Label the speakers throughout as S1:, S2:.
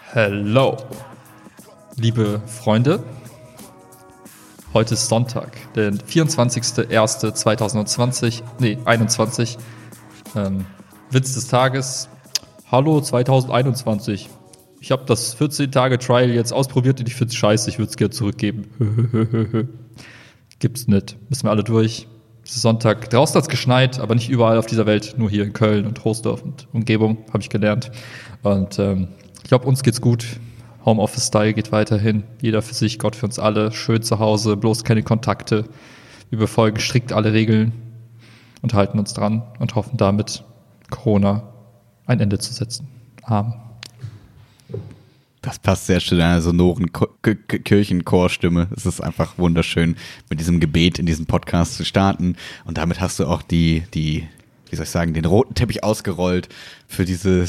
S1: Hello, liebe Freunde. Heute ist Sonntag, der 24.01.2020, 21. Witz des Tages. Hallo 2021. Ich habe das 14-Tage-Trial jetzt ausprobiert und ich finde es scheiße, ich würde es gerne zurückgeben. Gibt's nicht. Müssen wir alle durch. Es ist Sonntag. Draußen hat es geschneit, aber nicht überall auf dieser Welt. Nur hier in Köln und Troisdorf und Umgebung, habe ich gelernt. Und ich glaube, uns geht's gut. Homeoffice-Style geht weiterhin. Jeder für sich, Gott für uns alle. Schön zu Hause, bloß keine Kontakte. Wir befolgen strikt alle Regeln und halten uns dran und hoffen damit, Corona ein Ende zu setzen. Amen.
S2: Das passt sehr schön in einer sonoren Kirchenchorstimme. Es ist einfach wunderschön, mit diesem Gebet in diesem Podcast zu starten. Und damit hast du auch wie soll ich sagen, den roten Teppich ausgerollt für diese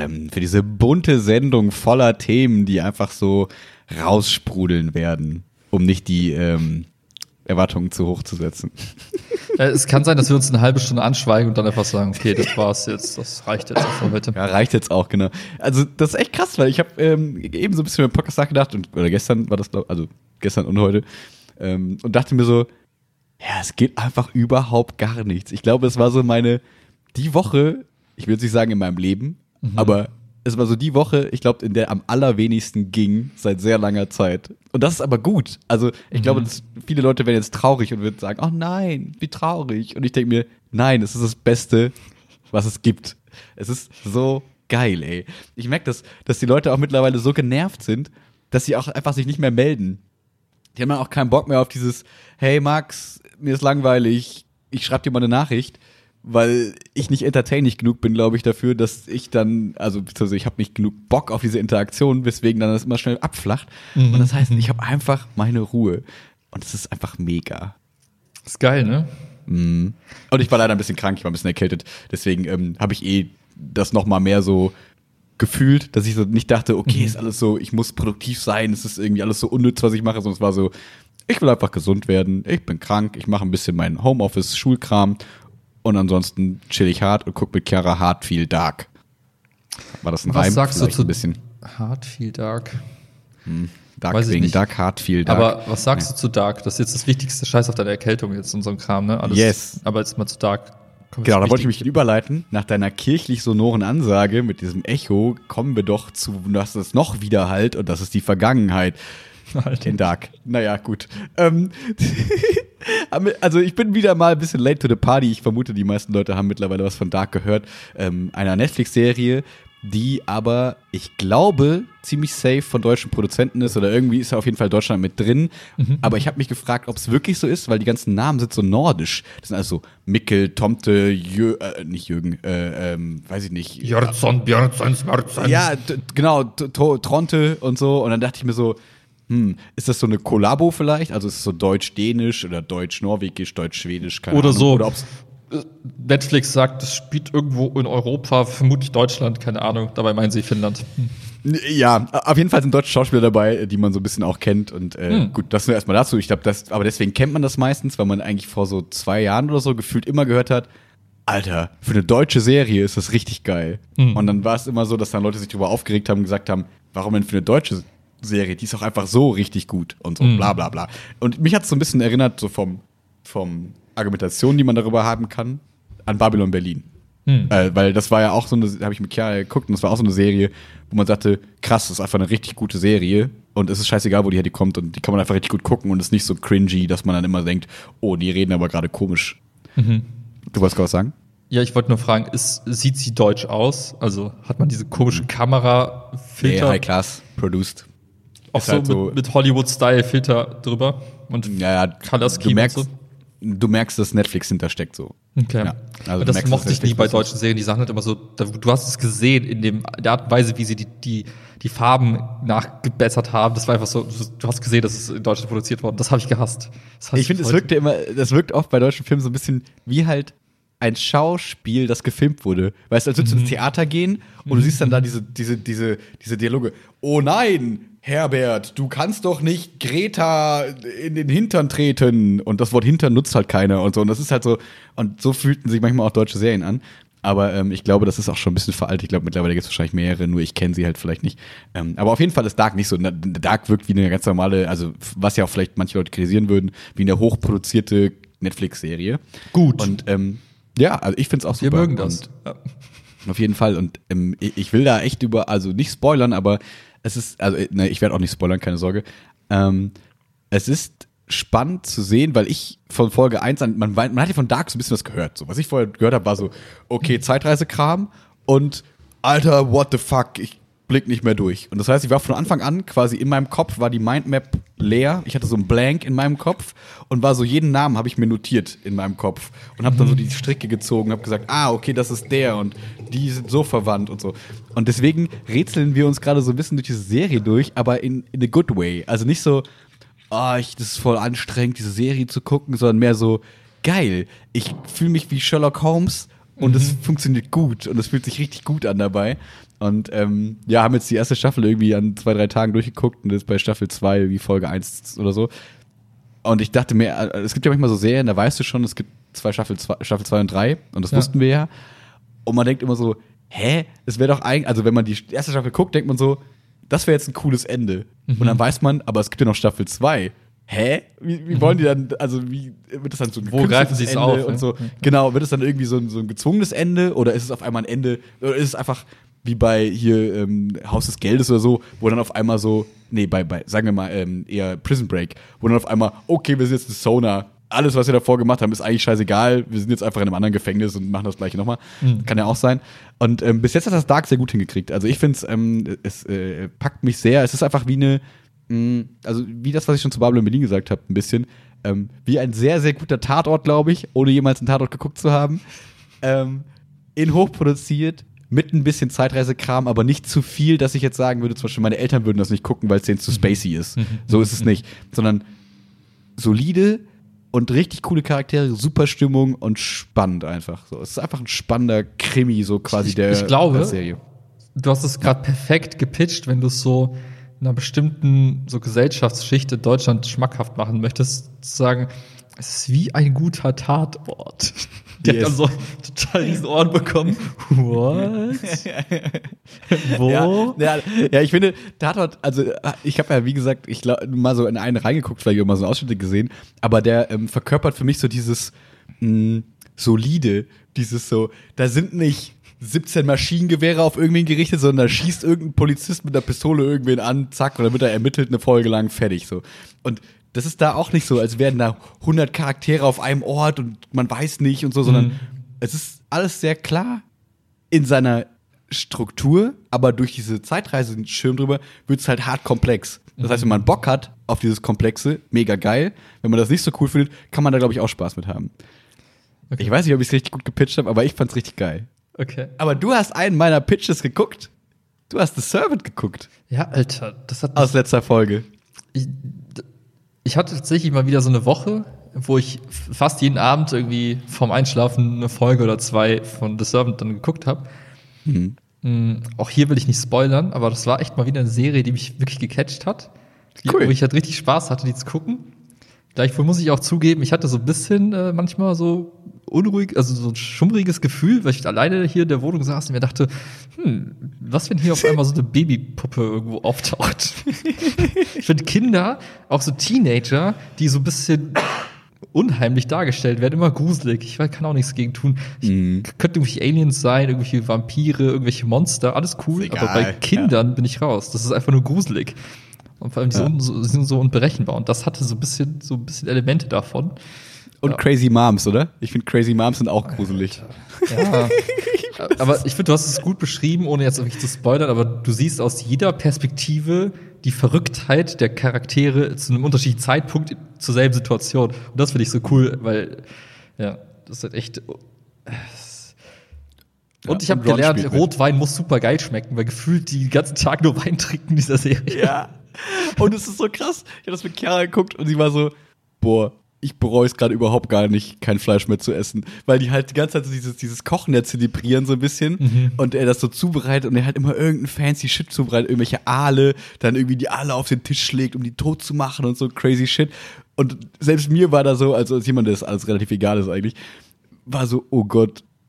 S2: bunte Sendung voller Themen, die einfach so raussprudeln werden, um nicht die Erwartungen zu hoch zu setzen.
S1: Es kann sein, dass wir uns eine halbe Stunde anschweigen und dann einfach sagen, okay, das war's jetzt, das reicht jetzt auch für heute.
S2: Ja, reicht jetzt auch, genau. Also das ist echt krass, weil ich habe eben so ein bisschen über den Podcast nachgedacht oder gestern war das, also gestern und heute und dachte mir so, ja, es geht einfach überhaupt gar nichts. Ich glaube, es war so die Woche, ich will jetzt nicht sagen in meinem Leben, aber es war so die Woche, ich glaube, in der am allerwenigsten ging seit sehr langer Zeit. Und das ist aber gut. Also ich glaube, viele Leute werden jetzt traurig und würden sagen, oh nein, wie traurig. Und ich denke mir, nein, es ist das Beste, was es gibt. Es ist so geil, ey. Ich merke, dass die Leute auch mittlerweile so genervt sind, dass sie auch einfach sich nicht mehr melden. Die haben dann auch keinen Bock mehr auf dieses, hey Max, mir ist langweilig, ich schreibe dir mal eine Nachricht, weil ich nicht entertaining genug bin, glaube ich, dafür, dass ich dann, also ich habe nicht genug Bock auf diese Interaktion, weswegen dann das immer schnell abflacht. Und das heißt, ich habe einfach meine Ruhe. Und es ist einfach mega.
S1: Ist geil, ne?
S2: Und ich war leider ein bisschen krank, ich war ein bisschen erkältet. Deswegen habe ich das noch mal mehr so gefühlt, dass ich so nicht dachte, okay, ist alles so, ich muss produktiv sein, es ist irgendwie alles so unnütz, was ich mache, sondern es war so, ich will einfach gesund werden, ich bin krank, ich mache ein bisschen meinen Homeoffice-Schulkram und ansonsten chill ich hart und guck mit Chiara Hart viel Dark. War das ein Reim?
S1: Was sagst du zu
S2: ein bisschen?
S1: Hart viel Dark?
S2: Dark
S1: Weiß ich
S2: wegen
S1: nicht.
S2: Dark, Hart viel Dark.
S1: Aber was sagst du zu Dark? Das ist jetzt das wichtigste Scheiß auf deine Erkältung jetzt und so ein Kram, ne? Alles,
S2: Yes.
S1: Aber jetzt mal zu Dark.
S2: Genau, da wollte ich mich überleiten. Nach deiner kirchlich-sonoren Ansage mit diesem Echo kommen wir doch zu, das ist noch Widerhalt und das ist die Vergangenheit. In Dark. Naja, gut. Also ich bin wieder mal ein bisschen late to the party. Ich vermute, die meisten Leute haben mittlerweile was von Dark gehört. Einer Netflix-Serie, die aber, ich glaube, ziemlich safe von deutschen Produzenten ist oder irgendwie ist ja auf jeden Fall Deutschland mit drin. Aber ich habe mich gefragt, ob es wirklich so ist, weil die ganzen Namen sind so nordisch. Das sind also Mikkel, Tomte, nicht Jürgen, weiß ich nicht.
S1: Jörgsson, Björnsson, Smörtsson.
S2: Ja, genau, Tronte und so. Und dann dachte ich mir so, ist das so eine Kollabo vielleicht? Also ist es so deutsch-dänisch oder deutsch-norwegisch, deutsch-schwedisch, keine
S1: Oder
S2: Ahnung.
S1: so.
S2: Oder ob's
S1: Netflix sagt, es spielt irgendwo in Europa, vermutlich Deutschland, keine Ahnung. Dabei meinen sie Finnland.
S2: Ja, auf jeden Fall sind deutsche Schauspieler dabei, die man so ein bisschen auch kennt. Und gut, das nur erstmal dazu. Ich glaube, aber deswegen kennt man das meistens, weil man eigentlich vor so 2 Jahren oder so gefühlt immer gehört hat, Alter, für eine deutsche Serie ist das richtig geil. Und dann war es immer so, dass dann Leute sich darüber aufgeregt haben und gesagt haben, warum denn für eine deutsche Serie? Die ist auch einfach so richtig gut und so bla bla bla. Und mich hat es so ein bisschen erinnert, so vom Argumentation, die man darüber haben kann, an Babylon Berlin. Weil das war ja auch so eine, habe ich mit Chiara geguckt, und das war auch so eine Serie, wo man sagte, krass, das ist einfach eine richtig gute Serie und es ist scheißegal, wo die kommt und die kann man einfach richtig gut gucken und es ist nicht so cringy, dass man dann immer denkt, oh, die reden aber gerade komisch. Du wolltest gerade was sagen?
S1: Ja, ich wollte nur fragen, sieht sie deutsch aus? Also hat man diese komischen Kamerafilter?
S2: Nee, High Class, produced.
S1: Auch so,
S2: halt
S1: mit Hollywood-Style-Filter drüber und
S2: Ja,
S1: Color Scheme und so?
S2: du merkst, dass Netflix hintersteckt so.
S1: Okay.
S2: Ja, also
S1: das
S2: du merkst,
S1: mochte
S2: dass
S1: ich nie bei
S2: Netflix
S1: deutschen Serien. Die Sachen halt immer so, du hast es gesehen in der Art und Weise, wie sie die Farben nachgebessert haben. Das war einfach so, du hast gesehen, dass es in Deutschland produziert worden. Das habe ich gehasst.
S2: Ich finde, das wirkt oft bei deutschen Filmen so ein bisschen wie halt ein Schauspiel, das gefilmt wurde. Weißt du, als würdest du ins Theater gehen und du siehst dann da diese Dialoge. Oh nein, Herbert, du kannst doch nicht Greta in den Hintern treten. Und das Wort Hintern nutzt halt keiner und so. Und das ist halt so, und so fühlten sich manchmal auch deutsche Serien an. Aber ich glaube, das ist auch schon ein bisschen veraltet. Ich glaube, mittlerweile gibt es wahrscheinlich mehrere, nur ich kenne sie halt vielleicht nicht. Aber auf jeden Fall ist Dark nicht so. Dark wirkt wie eine ganz normale, also was ja auch vielleicht manche Leute kritisieren würden, wie eine hochproduzierte Netflix-Serie.
S1: Gut.
S2: Und ja, also ich finde es auch super.
S1: Wir mögen das.
S2: Und, auf jeden Fall. Und ich will da echt also nicht spoilern, aber es ist, also ne, ich werde auch nicht spoilern, keine Sorge. Es ist spannend zu sehen, weil ich von Folge 1 an, man hat ja von Dark so ein bisschen was gehört. So, was ich vorher gehört habe, war so, okay, Zeitreisekram und Alter, what the fuck, ich blick nicht mehr durch. Und das heißt, ich war von Anfang an quasi in meinem Kopf, war die Mindmap leer. Ich hatte so ein Blank in meinem Kopf und war so, jeden Namen habe ich mir notiert in meinem Kopf und habe dann so die Stricke gezogen, habe gesagt, okay, das ist der und die sind so verwandt und so. Und deswegen rätseln wir uns gerade so ein bisschen durch diese Serie durch, aber in a good way. Also nicht so, das ist voll anstrengend, diese Serie zu gucken, sondern mehr so, geil, ich fühle mich wie Sherlock Holmes und es funktioniert gut und es fühlt sich richtig gut an dabei. Und haben jetzt die erste Staffel irgendwie an 2-3 Tagen durchgeguckt und ist bei Staffel 2 wie Folge 1 oder so. Und ich dachte mir, es gibt ja manchmal so Serien, da weißt du schon, es gibt Staffel 2 und 3 und das wussten wir ja. Und man denkt immer so, es wäre doch eigentlich, also wenn man die erste Staffel guckt, denkt man so, das wäre jetzt ein cooles Ende. Und dann weiß man, aber es gibt ja noch Staffel 2. Wie wollen die dann, also wie wird das dann so ein
S1: Wo greifen sie es auf?
S2: Und so? Genau, wird es dann irgendwie so ein gezwungenes Ende oder ist es auf einmal ein Ende, oder ist es einfach wie bei hier Haus des Geldes oder so, wo dann auf einmal so, bei sagen wir mal eher Prison Break, wo dann auf einmal, okay, wir sind jetzt eine Sona, alles, was wir davor gemacht haben, ist eigentlich scheißegal, wir sind jetzt einfach in einem anderen Gefängnis und machen das gleiche nochmal. Kann ja auch sein. Und bis jetzt hat das Dark sehr gut hingekriegt. Also ich finde es packt mich sehr. Es ist einfach wie also wie das, was ich schon zu Babylon Berlin gesagt habe, ein bisschen, wie ein sehr, sehr guter Tatort, glaube ich, ohne jemals einen Tatort geguckt zu haben. In hochproduziert, mit ein bisschen Zeitreisekram, aber nicht zu viel, dass ich jetzt sagen würde, zum Beispiel meine Eltern würden das nicht gucken, weil es denen zu spacey ist. So ist es nicht. Sondern solide und richtig coole Charaktere, super Stimmung und spannend einfach. So, es ist einfach ein spannender Krimi, so quasi der Serie.
S1: Du hast es gerade perfekt gepitcht, wenn du es so einer bestimmten so Gesellschaftsschicht in Deutschland schmackhaft machen möchtest, zu sagen, es ist wie ein guter Tatort. Die hat dann so total diesen Ohren bekommen. What? Wo?
S2: Ja, ich finde, Tatort, also ich habe ja, wie gesagt, ich glaube, mal so in einen reingeguckt, vielleicht auch mal so Ausschnitte gesehen, aber der verkörpert für mich so dieses solide, dieses so, da sind nicht 17 Maschinengewehre auf irgendwen gerichtet, sondern da schießt irgendein Polizist mit einer Pistole irgendwen an, zack, und dann wird er ermittelt, eine Folge lang fertig, so. Und das ist da auch nicht so, als wären da 100 Charaktere auf einem Ort und man weiß nicht und so, sondern es ist alles sehr klar in seiner Struktur, aber durch diese Zeitreise, den Schirm drüber, wird es halt hart komplex. Das heißt, wenn man Bock hat auf dieses Komplexe, mega geil. Wenn man das nicht so cool findet, kann man da, glaube ich, auch Spaß mit haben. Okay. Ich weiß nicht, ob ich es richtig gut gepitcht habe, aber ich fand's richtig geil.
S1: Okay.
S2: Aber du hast einen meiner Pitches geguckt. Du hast The Servant geguckt.
S1: Ja, Alter, das hat
S2: aus letzter Folge.
S1: Ich hatte tatsächlich mal wieder so eine Woche, wo ich fast jeden Abend irgendwie vorm Einschlafen eine Folge oder 2 von The Servant dann geguckt habe. Auch hier will ich nicht spoilern, aber das war echt mal wieder eine Serie, die mich wirklich gecatcht hat. Cool. Wo ich halt richtig Spaß hatte, die zu gucken. Gleichwohl muss ich auch zugeben, ich hatte so ein bisschen manchmal so unruhig, also so ein schummriges Gefühl, weil ich alleine hier in der Wohnung saß und mir dachte, was, wenn hier auf einmal so eine Babypuppe irgendwo auftaucht? Ich finde Kinder, auch so Teenager, die so ein bisschen unheimlich dargestellt werden, immer gruselig. Ich kann auch nichts gegen tun. Könnte irgendwelche Aliens sein, irgendwelche Vampire, irgendwelche Monster, alles cool, aber bei Kindern bin ich raus. Das ist einfach nur gruselig. Und vor allem, die sind so unberechenbar. Und das hatte so ein bisschen Elemente davon.
S2: Und Crazy Moms, oder? Ich finde, Crazy Moms sind auch gruselig.
S1: Ja. Aber ich finde, du hast es gut beschrieben, ohne jetzt wirklich zu spoilern, aber du siehst aus jeder Perspektive die Verrücktheit der Charaktere zu einem unterschiedlichen Zeitpunkt zur selben Situation. Und das finde ich so cool, weil, ja, das ist halt echt. Und ich habe gelernt, Rotwein muss super geil schmecken, weil gefühlt die ganzen Tag nur Wein trinken in dieser Serie.
S2: Ja. Und es ist so krass. Ich habe das mit Chiara geguckt und sie war so, boah, ich bereue es gerade überhaupt gar nicht, kein Fleisch mehr zu essen. Weil die halt die ganze Zeit so dieses Kochen ja zelebrieren so ein bisschen. Und er das so zubereitet und er halt immer irgendeinen fancy Shit zubereitet, irgendwelche Aale, dann irgendwie die Aale auf den Tisch schlägt, um die tot zu machen und so crazy Shit. Und selbst mir war da so, also als jemand, der das alles relativ egal ist eigentlich, war so, oh Gott,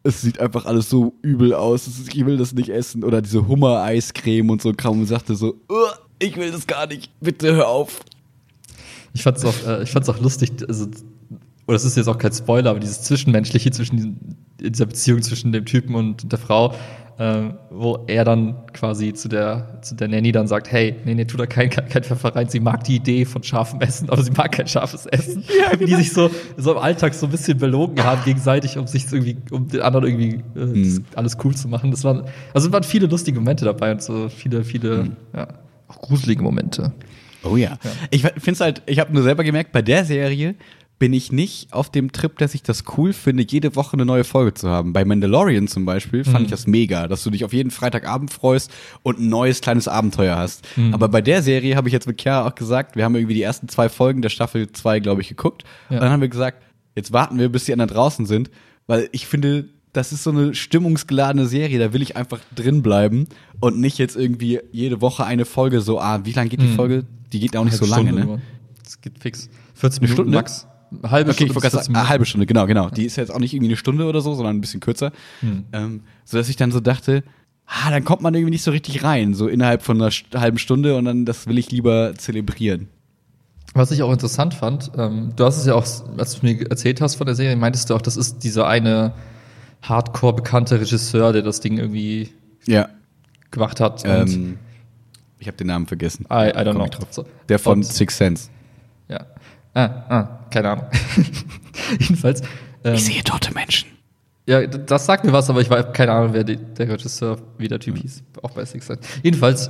S2: es sieht einfach alles so übel aus, ich will das nicht essen. Oder diese Hummer-Eiscreme und so ein Kram und sagte so, ich will das gar nicht, bitte hör auf.
S1: Ich fand's auch lustig, also, oder es ist jetzt auch kein Spoiler, aber dieses Zwischenmenschliche dieser Beziehung zwischen dem Typen und der Frau, wo er dann quasi zu der Nanny dann sagt, hey, nee, tu da kein Pfeffer rein. Sie mag die Idee von scharfem Essen, aber sie mag kein scharfes Essen. Ja, genau. Die sich so im Alltag so ein bisschen belogen haben gegenseitig, um den anderen irgendwie alles cool zu machen. Es waren viele lustige Momente dabei und so viele, ja, auch gruselige Momente.
S2: Oh ja. Ich finde es halt, ich habe nur selber gemerkt, bei der Serie bin ich nicht auf dem Trip, dass ich das cool finde, jede Woche eine neue Folge zu haben. Bei Mandalorian zum Beispiel fand ich das mega, dass du dich auf jeden Freitagabend freust und ein neues kleines Abenteuer hast. Aber bei der Serie habe ich jetzt mit Chiara auch gesagt, wir haben irgendwie die ersten 2 Folgen der Staffel 2, glaube ich, geguckt. Ja. Und dann haben wir gesagt, jetzt warten wir, bis die anderen draußen sind, weil ich finde, das ist so eine stimmungsgeladene Serie, da will ich einfach drin bleiben und nicht jetzt irgendwie jede Woche eine Folge so, wie lange geht die Folge? Die geht auch nicht so lange,
S1: Stunde,
S2: ne?
S1: Das geht fix. 14 Minuten max.
S2: Halbe Stunde. Eine halbe Stunde, genau. Die ist jetzt auch nicht irgendwie eine Stunde oder so, sondern ein bisschen kürzer. So dass ich dann so dachte, dann kommt man irgendwie nicht so richtig rein, so innerhalb von einer halben Stunde und dann, das will ich lieber zelebrieren.
S1: Was ich auch interessant fand, du hast es ja auch, als du mir erzählt hast von der Serie, meintest du auch, das ist dieser eine hardcore bekannte Regisseur, der das Ding irgendwie gemacht hat. Und
S2: ich habe den Namen vergessen.
S1: I don't know.
S2: So. Der von Sixth Sense.
S1: Ja. Keine Ahnung. Jedenfalls.
S2: Ich sehe tote Menschen.
S1: Ja, das sagt mir was, aber ich habe keine Ahnung, wer der Regisseur, wie der Typ hieß. Auch bei Sixth Sense. Jedenfalls,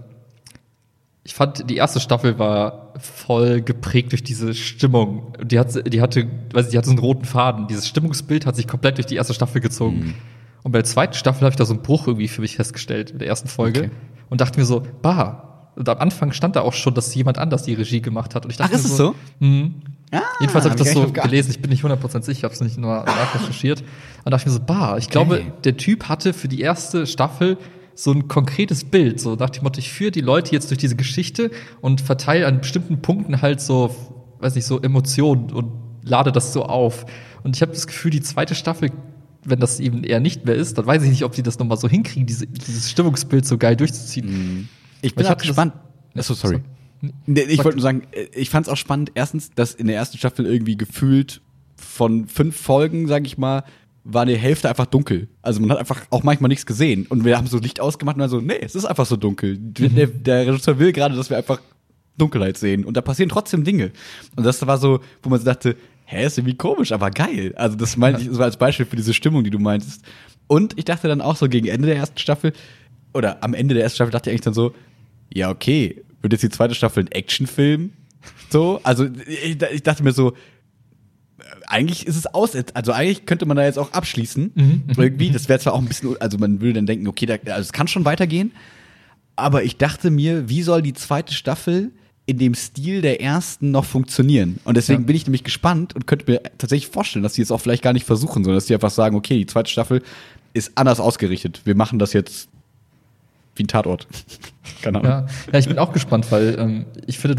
S1: ich fand, die erste Staffel war voll geprägt durch diese Stimmung. Die hatte so einen roten Faden. Dieses Stimmungsbild hat sich komplett durch die erste Staffel gezogen. Und bei der zweiten Staffel habe ich da so einen Bruch irgendwie für mich festgestellt, in der ersten Folge. Okay. Und dachte mir so, und am Anfang stand da auch schon, dass jemand anders die Regie gemacht hat. Und ich dachte
S2: ist es so?
S1: Jedenfalls habe ich das so gelesen, ich bin nicht 100% sicher, ich habe es nicht nur nachrecherchiert. Und dachte ich mir so, ich glaube, der Typ hatte für die erste Staffel so ein konkretes Bild, so nach dem Motto, ich führe die Leute jetzt durch diese Geschichte und verteile an bestimmten Punkten halt so, weiß nicht, so Emotionen und lade das so auf. Und ich habe das Gefühl, die zweite Staffel, wenn das eben eher nicht mehr ist, dann weiß ich nicht, ob die das nochmal so hinkriegen, dieses Stimmungsbild so geil durchzuziehen.
S2: Ich bin auch gespannt. Achso, sorry. Ich wollte nur sagen, ich fand es auch spannend, erstens, dass in der ersten Staffel irgendwie gefühlt von 5 Folgen, sag ich mal, war die Hälfte einfach dunkel. Also man hat einfach auch manchmal nichts gesehen. Und wir haben so Licht ausgemacht und dann so, nee, es ist einfach so dunkel. Der Regisseur will gerade, dass wir einfach Dunkelheit sehen. Und da passieren trotzdem Dinge. Und das war so, wo man so dachte, ist irgendwie komisch, aber geil. Also das meinte ich so als Beispiel für diese Stimmung, die du meintest. Und ich dachte dann auch so gegen Ende der ersten Staffel, oder am Ende der ersten Staffel dachte ich eigentlich dann so, ja, okay, wird jetzt die zweite Staffel ein Actionfilm? So, also ich dachte mir so, eigentlich ist es also eigentlich könnte man da jetzt auch abschließen. Irgendwie, das wäre zwar auch ein bisschen, also man würde dann denken, okay, also es kann schon weitergehen, aber ich dachte mir, wie soll die zweite Staffel in dem Stil der ersten noch funktionieren? Und deswegen bin ich nämlich gespannt und könnte mir tatsächlich vorstellen, dass die es auch vielleicht gar nicht versuchen, sondern dass die einfach sagen, okay, die zweite Staffel ist anders ausgerichtet. Wir machen das jetzt wie ein Tatort. Keine Ahnung.
S1: Ja, ich bin auch gespannt, weil ich finde,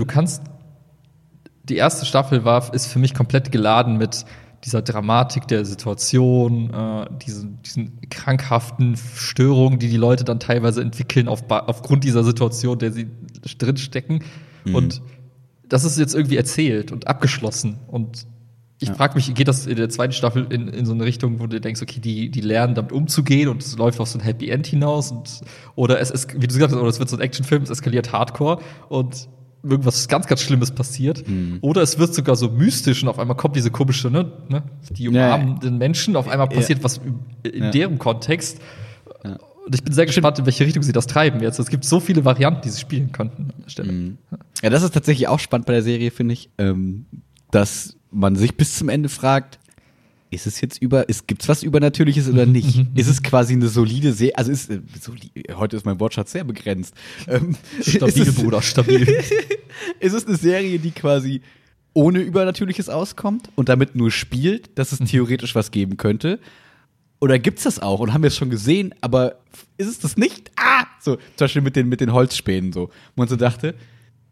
S1: die erste Staffel ist für mich komplett geladen mit dieser Dramatik der Situation, diesen krankhaften Störungen, die Leute dann teilweise entwickeln aufgrund dieser Situation, der sie drin stecken. Und das ist jetzt irgendwie erzählt und abgeschlossen. Und ich frage mich, geht das in der zweiten Staffel in so eine Richtung, wo du denkst, okay, die lernen damit umzugehen und es läuft auf so ein Happy End hinaus oder es ist, wie du gesagt hast, oder es wird so ein Actionfilm, es eskaliert Hardcore und irgendwas ganz, ganz Schlimmes passiert. Oder es wird sogar so mystisch und auf einmal kommt diese komische, die umarmenden Menschen, auf einmal passiert was in deren Kontext. Ja. Und ich bin sehr gespannt, in welche Richtung sie das treiben jetzt. Es gibt so viele Varianten, die sie spielen könnten an der Stelle.
S2: Ja, das ist tatsächlich auch spannend bei der Serie, finde ich, dass man sich bis zum Ende fragt, ist es jetzt gibt's was Übernatürliches oder nicht? Ist es quasi eine solide Serie? Also heute ist mein Wortschatz sehr begrenzt.
S1: Stabil, Bruder, stabil.
S2: Ist es eine Serie, die quasi ohne Übernatürliches auskommt und damit nur spielt, dass es theoretisch was geben könnte? Oder gibt's das auch und haben wir es schon gesehen, aber ist es das nicht? So, zum Beispiel mit den Holzspänen so. Wo man so dachte,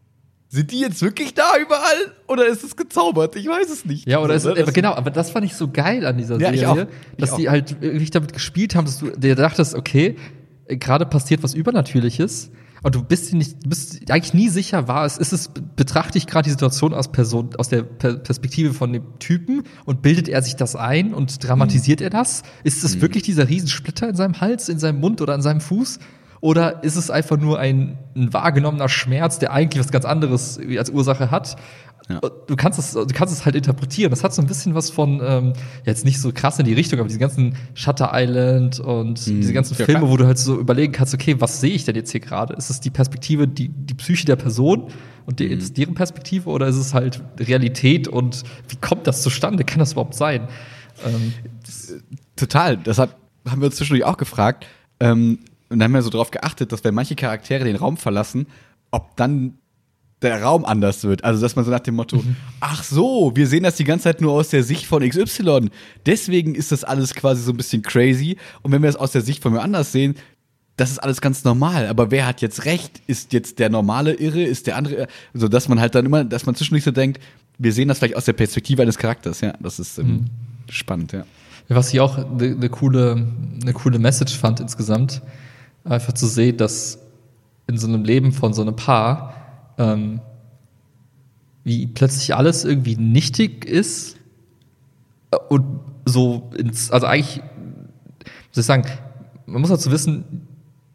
S2: sind die jetzt wirklich da überall oder ist es gezaubert? Ich weiß es nicht.
S1: Ja, oder
S2: so,
S1: ist, genau, aber das fand ich so geil an dieser Serie, dass die halt wirklich damit gespielt haben, dass du dir dachtest, okay, gerade passiert was Übernatürliches und du bist eigentlich nie sicher, betrachte ich gerade die Situation aus der Perspektive von dem Typen und bildet er sich das ein und dramatisiert er das? Ist es wirklich dieser Riesensplitter in seinem Hals, in seinem Mund oder an seinem Fuß? Oder ist es einfach nur ein wahrgenommener Schmerz, der eigentlich was ganz anderes als Ursache hat? Ja. Du kannst es halt interpretieren. Das hat so ein bisschen was von, jetzt nicht so krass in die Richtung, aber diese ganzen Shutter Island und diese ganzen Filme, klar, wo du halt so überlegen kannst, okay, was sehe ich denn jetzt hier gerade? Ist es die Perspektive, die Psyche der Person und ist deren Perspektive, oder ist es halt Realität und wie kommt das zustande? Kann das überhaupt sein?
S2: Total. Haben wir uns zwischendurch auch gefragt. Und dann haben wir so drauf geachtet, dass wenn manche Charaktere den Raum verlassen, ob dann der Raum anders wird. Also, dass man so nach dem Motto, ach so, wir sehen das die ganze Zeit nur aus der Sicht von XY. Deswegen ist das alles quasi so ein bisschen crazy. Und wenn wir es aus der Sicht von mir anders sehen, das ist alles ganz normal. Aber wer hat jetzt recht? Ist jetzt der normale irre? Ist der andere? So, dass man halt dann immer, dass man zwischendurch so denkt, wir sehen das vielleicht aus der Perspektive eines Charakters. Ja, das ist spannend, ja.
S1: Was ich auch eine coole Message fand insgesamt, einfach zu sehen, dass in so einem Leben von so einem Paar wie plötzlich alles irgendwie nichtig ist und so also eigentlich, muss ich sagen, man muss dazu wissen,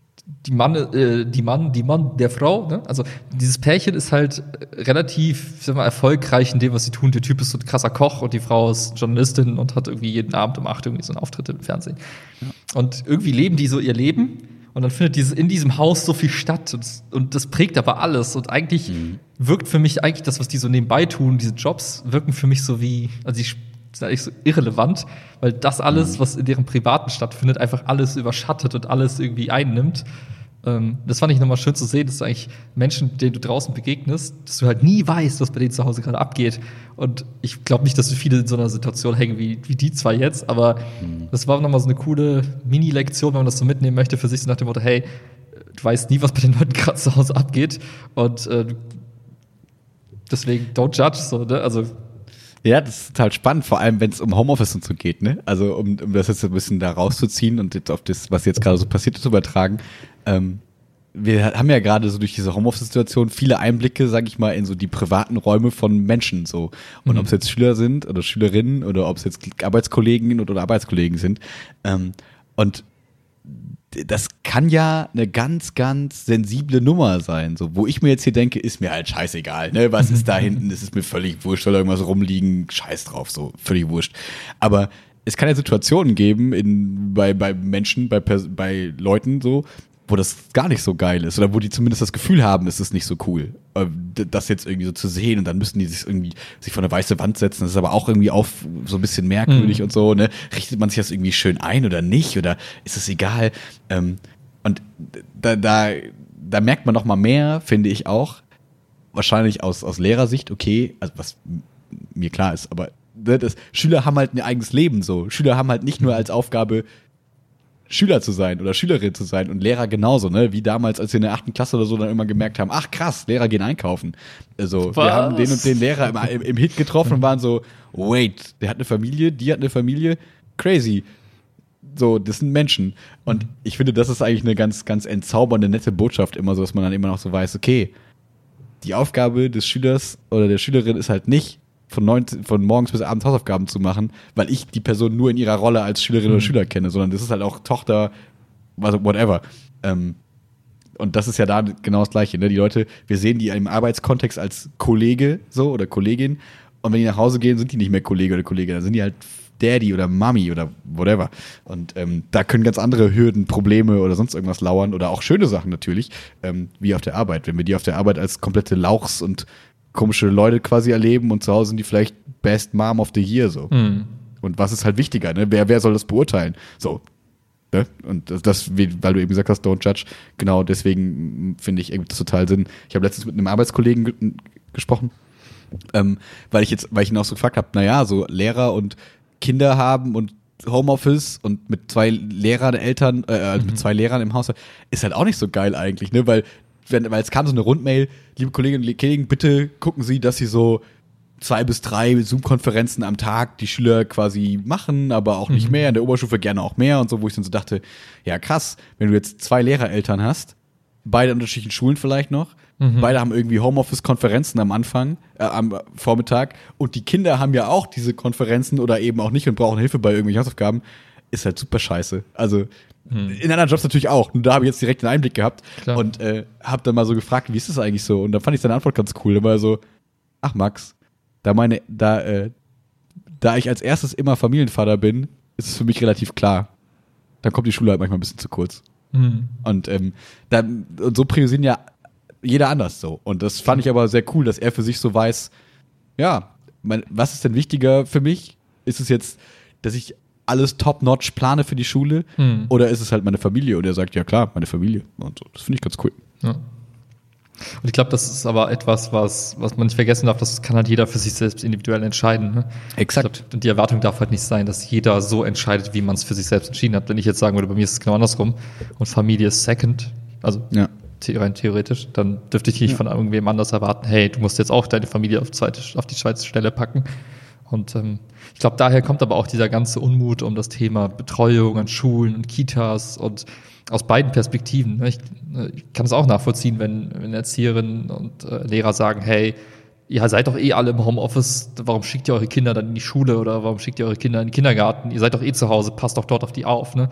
S1: der Frau, ne? Also dieses Pärchen ist halt relativ, sag mal, erfolgreich in dem, was sie tun. Der Typ ist so ein krasser Koch und die Frau ist Journalistin und hat irgendwie jeden Abend um 8 irgendwie so einen Auftritt im Fernsehen. Ja. Und irgendwie leben die so ihr Leben. Und dann findet in diesem Haus so viel statt und das prägt aber alles. Und eigentlich wirkt für mich das, was die so nebenbei tun, diese Jobs, wirken für mich so wie, also die sind eigentlich so irrelevant, weil das alles, was in deren Privaten stattfindet, einfach alles überschattet und alles irgendwie einnimmt. Das fand ich nochmal schön zu sehen, dass du eigentlich Menschen, denen du draußen begegnest, dass du halt nie weißt, was bei denen zu Hause gerade abgeht. Und ich glaube nicht, dass so viele in so einer Situation hängen wie die zwei jetzt, aber das war nochmal so eine coole Mini-Lektion, wenn man das so mitnehmen möchte für sich, so nach dem Motto, hey, du weißt nie, was bei den Leuten gerade zu Hause abgeht. Und deswegen don't judge, so, ne? Also
S2: ja, das ist total spannend, vor allem wenn es um Homeoffice und so geht, ne? Also um das jetzt ein bisschen da rauszuziehen und jetzt auf das, was jetzt gerade so passiert ist, zu übertragen. Wir haben ja gerade so durch diese Homeoffice-Situation viele Einblicke, sag ich mal, in so die privaten Räume von Menschen so. Und ob es jetzt Schüler sind oder Schülerinnen oder ob es jetzt Arbeitskolleginnen oder Arbeitskollegen sind. Und das kann ja eine ganz, ganz sensible Nummer sein, so, wo ich mir jetzt hier denke, ist mir halt scheißegal, ne, was ist da hinten, es ist mir völlig wurscht, soll irgendwas rumliegen, scheiß drauf, so, völlig wurscht. Aber es kann ja Situationen geben bei Menschen, bei Leuten so, wo das gar nicht so geil ist oder wo die zumindest das Gefühl haben, es ist nicht so cool, das jetzt irgendwie so zu sehen und dann müssen die sich vor eine weiße Wand setzen, das ist aber auch irgendwie so ein bisschen merkwürdig und so, ne, richtet man sich das irgendwie schön ein oder nicht oder ist es egal, und da merkt man noch mal mehr, finde ich auch, wahrscheinlich aus Lehrersicht, okay, also was mir klar ist, aber Schüler haben halt ein eigenes Leben so, Schüler haben halt nicht nur als Aufgabe Schüler zu sein oder Schülerin zu sein und Lehrer genauso, ne? Wie damals, als wir in der 8. Klasse oder so dann immer gemerkt haben, ach krass, Lehrer gehen einkaufen. Also wir haben den und den Lehrer im Hit getroffen und waren so, wait, der hat eine Familie, die hat eine Familie, crazy. So, das sind Menschen. Und ich finde, das ist eigentlich eine ganz, ganz entzaubernde, nette Botschaft immer so, dass man dann immer noch so weiß, okay, die Aufgabe des Schülers oder der Schülerin ist halt nicht, von morgens bis abends Hausaufgaben zu machen, weil ich die Person nur in ihrer Rolle als Schülerin oder Schüler kenne, sondern das ist halt auch Tochter, whatever. Und das ist ja da genau das Gleiche, ne? Die Leute, wir sehen die im Arbeitskontext als Kollege so oder Kollegin und wenn die nach Hause gehen, sind die nicht mehr Kollege oder Kollegin, dann sind die halt Daddy oder Mami oder whatever. Und da können ganz andere Hürden, Probleme oder sonst irgendwas lauern oder auch schöne Sachen natürlich, wie auf der Arbeit. Wenn wir die auf der Arbeit als komplette Lauchs und komische Leute quasi erleben und zu Hause sind die vielleicht Best Mom of the Year so. Und was ist halt wichtiger, ne? Wer soll das beurteilen? So. Ne? Und das, weil du eben gesagt hast, don't judge, genau deswegen finde ich irgendwie das total Sinn. Ich habe letztens mit einem Arbeitskollegen gesprochen, weil ich ihn auch so gefragt habe, naja, so Lehrer und Kinder haben und Homeoffice und mit 2 Lehrern, Eltern, mit 2 Lehrern im Haushalt, ist halt auch nicht so geil eigentlich, ne? Weil weil es kam so eine Rundmail, liebe Kolleginnen und Kollegen, bitte gucken Sie, dass Sie so 2 bis 3 Zoom-Konferenzen am Tag die Schüler quasi machen, aber auch nicht mehr, in der Oberstufe gerne auch mehr und so, wo ich dann so dachte, ja krass, wenn du jetzt 2 Lehrereltern hast, beide an unterschiedlichen Schulen vielleicht noch, beide haben irgendwie Homeoffice-Konferenzen am Vormittag und die Kinder haben ja auch diese Konferenzen oder eben auch nicht und brauchen Hilfe bei irgendwelchen Hausaufgaben, ist halt super scheiße. Also in anderen Jobs natürlich auch, nur da habe ich jetzt direkt einen Einblick gehabt. Klar. Und habe dann mal so gefragt, wie ist das eigentlich so? Und da fand ich seine Antwort ganz cool. Da war er so, ach Max, da ich als erstes immer Familienvater bin, ist es für mich relativ klar. Dann kommt die Schule halt manchmal ein bisschen zu kurz. Und so priorisieren ja jeder anders so. Und das fand ich aber sehr cool, dass er für sich so weiß, ja, was ist denn wichtiger für mich? Ist es jetzt, dass ich alles top-notch plane für die Schule? Oder ist es halt meine Familie? Und er sagt, ja klar, meine Familie. Und so. Das finde ich ganz cool.
S1: Ja. Und ich glaube, das ist aber etwas, was man nicht vergessen darf, das kann halt jeder für sich selbst individuell entscheiden. Ne?
S2: Exakt.
S1: Und die Erwartung darf halt nicht sein, dass jeder so entscheidet, wie man es für sich selbst entschieden hat. Wenn ich jetzt sagen würde, bei mir ist es genau andersrum und Familie ist second, also rein theoretisch, dann dürfte ich nicht von irgendwem anders erwarten, hey, du musst jetzt auch deine Familie auf die zweite Stelle packen. Und ich glaube, daher kommt aber auch dieser ganze Unmut um das Thema Betreuung an Schulen und Kitas und aus beiden Perspektiven. Ich kann es auch nachvollziehen, wenn Erzieherinnen und Lehrer sagen, hey, ihr seid doch eh alle im Homeoffice, warum schickt ihr eure Kinder dann in die Schule oder warum schickt ihr eure Kinder in den Kindergarten? Ihr seid doch eh zu Hause, passt doch dort auf die auf. Ne?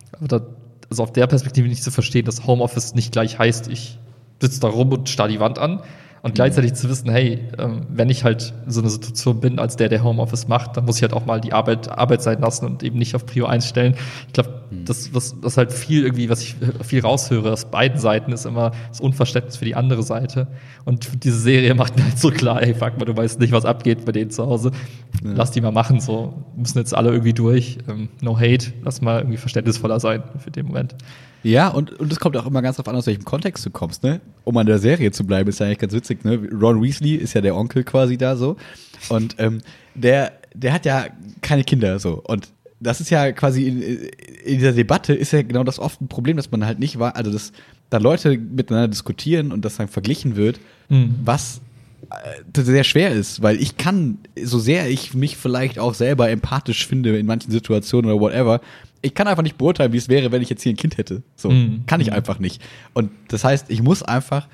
S1: Also auf der Perspektive nicht zu verstehen, dass Homeoffice nicht gleich heißt, ich sitze da rum und starr die Wand an. Und gleichzeitig zu wissen, hey, wenn ich halt in so einer Situation bin, als der Homeoffice macht, dann muss ich halt auch mal die Arbeit sein lassen und eben nicht auf Prio 1 stellen. Ich glaube, das halt viel irgendwie, was ich viel raushöre aus beiden Seiten, ist immer das Unverständnis für die andere Seite. Und diese Serie macht mir halt so klar, ey, fuck mal, du weißt nicht, was abgeht bei denen zu Hause. Ja. Lass die mal machen, so. Müssen jetzt alle irgendwie durch. No hate, lass mal irgendwie verständnisvoller sein für den Moment.
S2: Ja, und es kommt auch immer ganz drauf an, aus welchem Kontext du kommst, ne? Um an der Serie zu bleiben, ist ja eigentlich ganz witzig, ne? Ron Weasley ist ja der Onkel quasi da so. Und der hat ja keine Kinder so. Und das ist ja quasi in dieser Debatte ist ja genau das oft ein Problem, dass man halt nicht war, also dass da Leute miteinander diskutieren und das dann verglichen wird, was sehr schwer ist, weil ich kann, so sehr ich mich vielleicht auch selber empathisch finde in manchen Situationen oder whatever, ich kann einfach nicht beurteilen, wie es wäre, wenn ich jetzt hier ein Kind hätte. So, kann ich einfach nicht. Und das heißt, ich muss einfach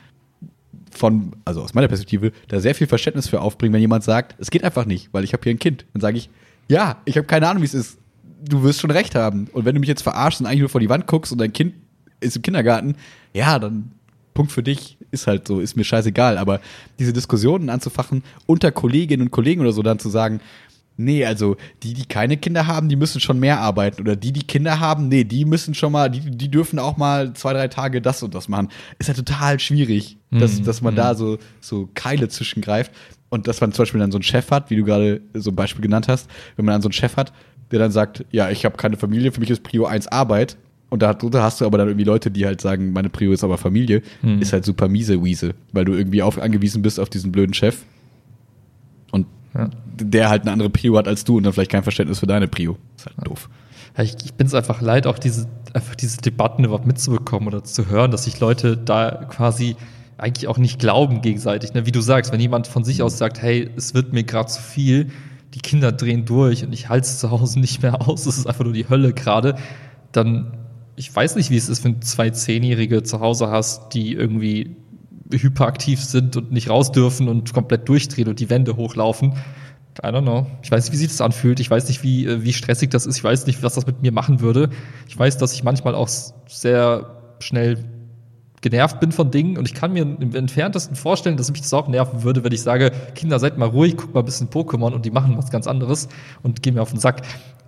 S2: also aus meiner Perspektive, da sehr viel Verständnis für aufbringen, wenn jemand sagt, es geht einfach nicht, weil ich habe hier ein Kind. Dann sage ich, ja, ich habe keine Ahnung, wie es ist. Du wirst schon recht haben. Und wenn du mich jetzt verarschst und eigentlich nur vor die Wand guckst und dein Kind ist im Kindergarten, ja, dann Punkt für dich, ist halt so, ist mir scheißegal. Aber diese Diskussionen anzufachen unter Kolleginnen und Kollegen oder so, dann zu sagen, nee, also die keine Kinder haben, die müssen schon mehr arbeiten. Oder die Kinder haben, nee, die müssen schon mal, die dürfen auch mal 2-3 Tage das und das machen. Ist ja total schwierig, dass man da so Keile zwischengreift. Und dass man zum Beispiel dann so einen Chef hat, wie du gerade so ein Beispiel genannt hast, wenn man dann so einen Chef hat, der dann sagt, ja, ich habe keine Familie, für mich ist Prio 1 Arbeit. Und darunter hast du aber dann irgendwie Leute, die halt sagen, meine Prio ist aber Familie, ist halt super miese Wiese, weil du irgendwie angewiesen bist auf diesen blöden Chef. Und der halt eine andere Prio hat als du und dann vielleicht kein Verständnis für deine Prio. Ist halt doof.
S1: Ja, ich bin es einfach leid, auch diese Debatten überhaupt mitzubekommen oder zu hören, dass sich Leute da quasi eigentlich auch nicht glauben gegenseitig. Ne? Wie du sagst, wenn jemand von sich aus sagt, hey, es wird mir gerade zu viel, die Kinder drehen durch und ich halte es zu Hause nicht mehr aus, es ist einfach nur die Hölle gerade, dann, ich weiß nicht, wie es ist, wenn du 2 10-Jährige zu Hause hast, die irgendwie hyperaktiv sind und nicht raus dürfen und komplett durchdrehen und die Wände hochlaufen. I don't know. Ich weiß nicht, wie sich das anfühlt. Ich weiß nicht, wie stressig das ist. Ich weiß nicht, was das mit mir machen würde. Ich weiß, dass ich manchmal auch sehr schnell genervt bin von Dingen und ich kann mir im Entferntesten vorstellen, dass mich das auch nerven würde, wenn ich sage, Kinder, seid mal ruhig, guckt mal ein bisschen Pokémon und die machen was ganz anderes und gehen mir auf den Sack.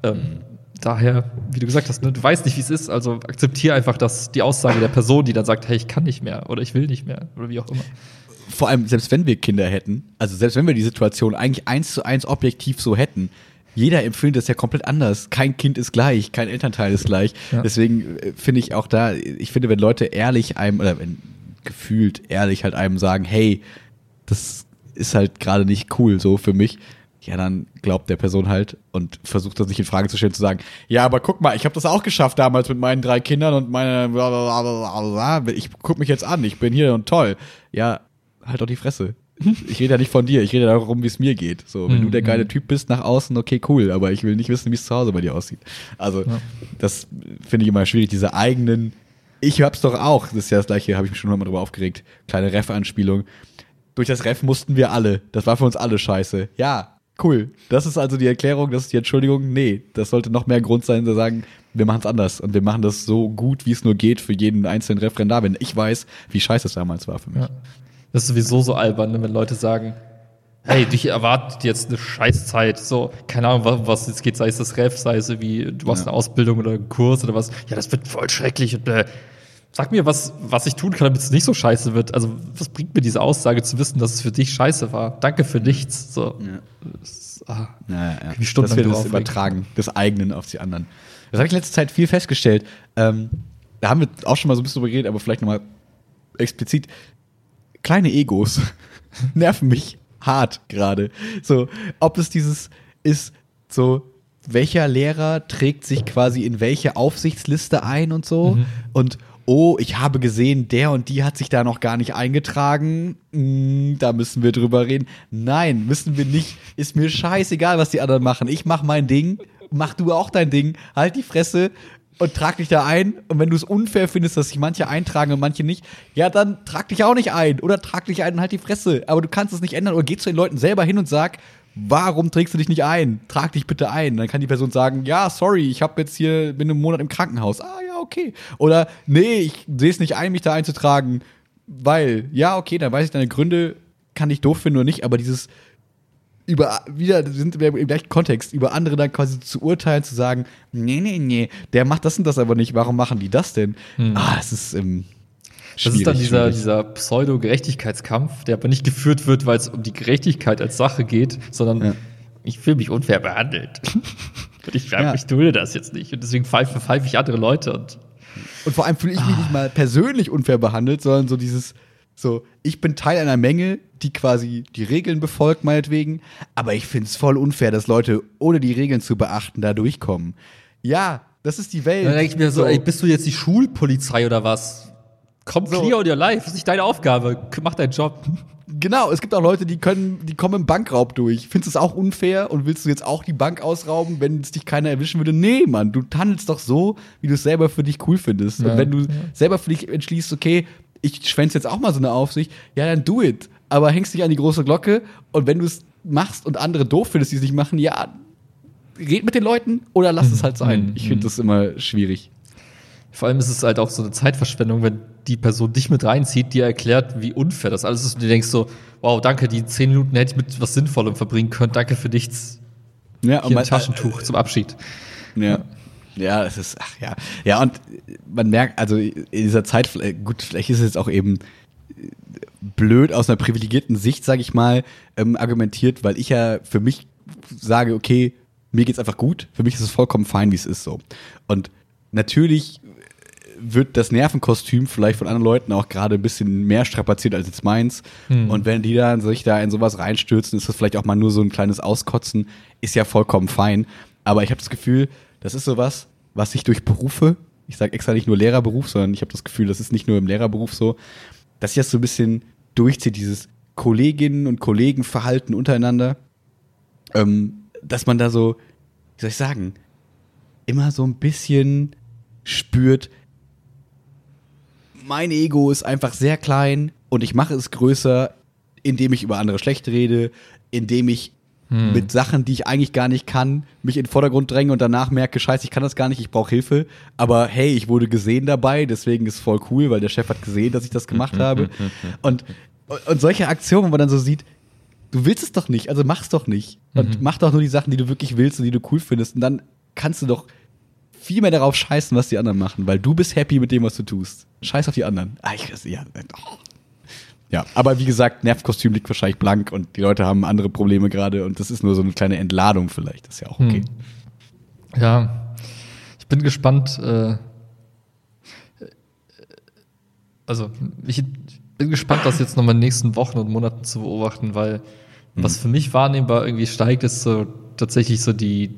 S1: Daher, wie du gesagt hast, ne, du weißt nicht, wie es ist, also akzeptiere einfach die Aussage der Person, die dann sagt, hey, ich kann nicht mehr oder ich will nicht mehr oder wie auch immer.
S2: Vor allem, selbst wenn wir Kinder hätten, also selbst wenn wir die Situation eigentlich 1:1 objektiv so hätten, jeder empfindet das ja komplett anders. Kein Kind ist gleich, kein Elternteil ist gleich. Ja. Deswegen finde ich auch ich finde, wenn Leute ehrlich wenn gefühlt ehrlich halt einem sagen, hey, das ist halt gerade nicht cool so für mich, ja, dann glaubt der Person halt und versucht das nicht in Frage zu stellen, zu sagen, ja, aber guck mal, ich habe das auch geschafft damals mit meinen 3 Kindern und ich guck mich jetzt an, ich bin hier und toll. Ja, halt doch die Fresse. Ich rede ja nicht von dir, ich rede darum, wie es mir geht. So, wenn du der geile Typ bist nach außen, okay, cool, aber ich will nicht wissen, wie es zu Hause bei dir aussieht. Also, das finde ich immer schwierig, diese eigenen, ich hab's doch auch, das ist ja das Gleiche, habe ich mich schon mal drüber aufgeregt, kleine Ref-Anspielung. Durch das Ref mussten wir alle, das war für uns alle scheiße. Ja, cool. Das ist also die Erklärung, das ist die Entschuldigung. Nee, das sollte noch mehr Grund sein, zu sagen, wir machen es anders und wir machen das so gut, wie es nur geht für jeden einzelnen Referendar, wenn ich weiß, wie scheiße es damals war für mich.
S1: Ja. Das ist sowieso so albern, ne, wenn Leute sagen, hey, dich erwartet jetzt eine Scheißzeit. So, keine Ahnung, was jetzt geht, sei es das Ref, sei es wie, du hast eine Ausbildung oder einen Kurs oder was. Ja, das wird voll schrecklich. Und, sag mir, was ich tun kann, damit es nicht so scheiße wird. Also, was bringt mir diese Aussage zu wissen, dass es für dich scheiße war? Danke für nichts. So.
S2: Ja.
S1: Wie Stunden
S2: dass wir das übertragen, des eigenen auf die anderen. Das habe ich in letzter Zeit viel festgestellt. Da haben wir auch schon mal so ein bisschen drüber geredet, aber vielleicht nochmal explizit. Kleine Egos nerven mich hart gerade. So, ob es dieses ist, so, welcher Lehrer trägt sich quasi in welche Aufsichtsliste ein und so. Und oh, ich habe gesehen, der und die hat sich da noch gar nicht eingetragen. Da müssen wir drüber reden. Nein, müssen wir nicht. Ist mir scheißegal, was die anderen machen. Ich mach mein Ding, mach du auch dein Ding. Halt die Fresse und trag dich da ein. Und wenn du es unfair findest, dass sich manche eintragen und manche nicht, ja, dann trag dich auch nicht ein. Oder trag dich ein und halt die Fresse. Aber du kannst es nicht ändern. Oder geh zu den Leuten selber hin und sag, warum trägst du dich nicht ein? Trag dich bitte ein. Dann kann die Person sagen, ja, sorry, ich habe jetzt hier, bin einen Monat im Krankenhaus. Ah, ja, okay. Oder, nee, ich sehe es nicht ein, mich da einzutragen, weil, ja, okay, dann weiß ich deine Gründe, kann ich doof finden oder nicht, aber dieses wieder sind wir im gleichen Kontext, über andere dann quasi zu urteilen, zu sagen, nee, der macht das und das aber nicht, warum machen die das denn? Es ist
S1: das ist dann dieser Pseudo-Gerechtigkeitskampf, der aber nicht geführt wird, weil es um die Gerechtigkeit als Sache geht, sondern ich fühle mich unfair behandelt. Und ich dulde das jetzt nicht. Und deswegen pfeife ich andere Leute.
S2: Und vor allem fühle ich mich nicht mal persönlich unfair behandelt, sondern so dieses, so, ich bin Teil einer Menge, die quasi die Regeln befolgt, meinetwegen, aber ich finde es voll unfair, dass Leute, ohne die Regeln zu beachten, da durchkommen. Ja, das ist die Welt.
S1: Dann denke ich mir so, ey, bist du jetzt die Schulpolizei oder was? Komm clear on your life, das ist nicht deine Aufgabe, mach deinen Job.
S2: Genau, es gibt auch Leute, die kommen im Bankraub durch. Findest du es auch unfair und willst du jetzt auch die Bank ausrauben, wenn es dich keiner erwischen würde? Nee, Mann, du handelst doch so, wie du es selber für dich cool findest. Und wenn du selber für dich entschließt, okay, ich schwänze jetzt auch mal so eine Aufsicht, ja, dann do it. Aber hängst dich an die große Glocke und wenn du es machst und andere doof findest, die es nicht machen, ja, red mit den Leuten oder lass es halt sein. Ich finde das immer schwierig.
S1: Vor allem ist es halt auch so eine Zeitverschwendung, wenn die Person dich mit reinzieht, die erklärt, wie unfair das alles ist und du denkst so, wow, danke, die 10 Minuten hätte ich mit was Sinnvollem verbringen können, danke für nichts.
S2: Ja,
S1: hier ein Taschentuch zum Abschied.
S2: Ja, es ist, Ja, und man merkt, also in dieser Zeit, gut, vielleicht ist es jetzt auch eben blöd aus einer privilegierten Sicht, sage ich mal, argumentiert, weil ich ja für mich sage, okay, mir geht's einfach gut, für mich ist es vollkommen fein, wie es ist so. Und natürlich wird das Nervenkostüm vielleicht von anderen Leuten auch gerade ein bisschen mehr strapaziert als jetzt meins. Und wenn die dann sich da in sowas reinstürzen, ist das vielleicht auch mal nur so ein kleines Auskotzen, ist ja vollkommen fein. Aber ich habe das Gefühl, das ist sowas, was sich durch Berufe, ich sage extra nicht nur Lehrerberuf, sondern ich habe das Gefühl, das ist nicht nur im Lehrerberuf so, dass sich das so ein bisschen durchzieht, dieses Kolleginnen- und Kollegenverhalten untereinander, dass man da so, wie soll ich sagen, immer so ein bisschen spürt, mein Ego ist einfach sehr klein und ich mache es größer, indem ich über andere schlecht rede, indem ich mit Sachen, die ich eigentlich gar nicht kann, mich in den Vordergrund dränge und danach merke, scheiße, ich kann das gar nicht, ich brauche Hilfe. Aber hey, ich wurde gesehen dabei, deswegen ist voll cool, weil der Chef hat gesehen, dass ich das gemacht habe. Und solche Aktionen, wo man dann so sieht, du willst es doch nicht, also mach's doch nicht. Und mach doch nur die Sachen, die du wirklich willst und die du cool findest. Und dann kannst du doch viel mehr darauf scheißen, was die anderen machen, weil du bist happy mit dem, was du tust. Scheiß auf die anderen. Ja, aber wie gesagt, Nervenkostüm liegt wahrscheinlich blank und die Leute haben andere Probleme gerade und das ist nur so eine kleine Entladung vielleicht. Das ist ja auch okay.
S1: Ja, ich bin gespannt. Ich bin gespannt, das jetzt nochmal in den nächsten Wochen und Monaten zu beobachten, weil Was für mich wahrnehmbar irgendwie steigt, ist so tatsächlich so die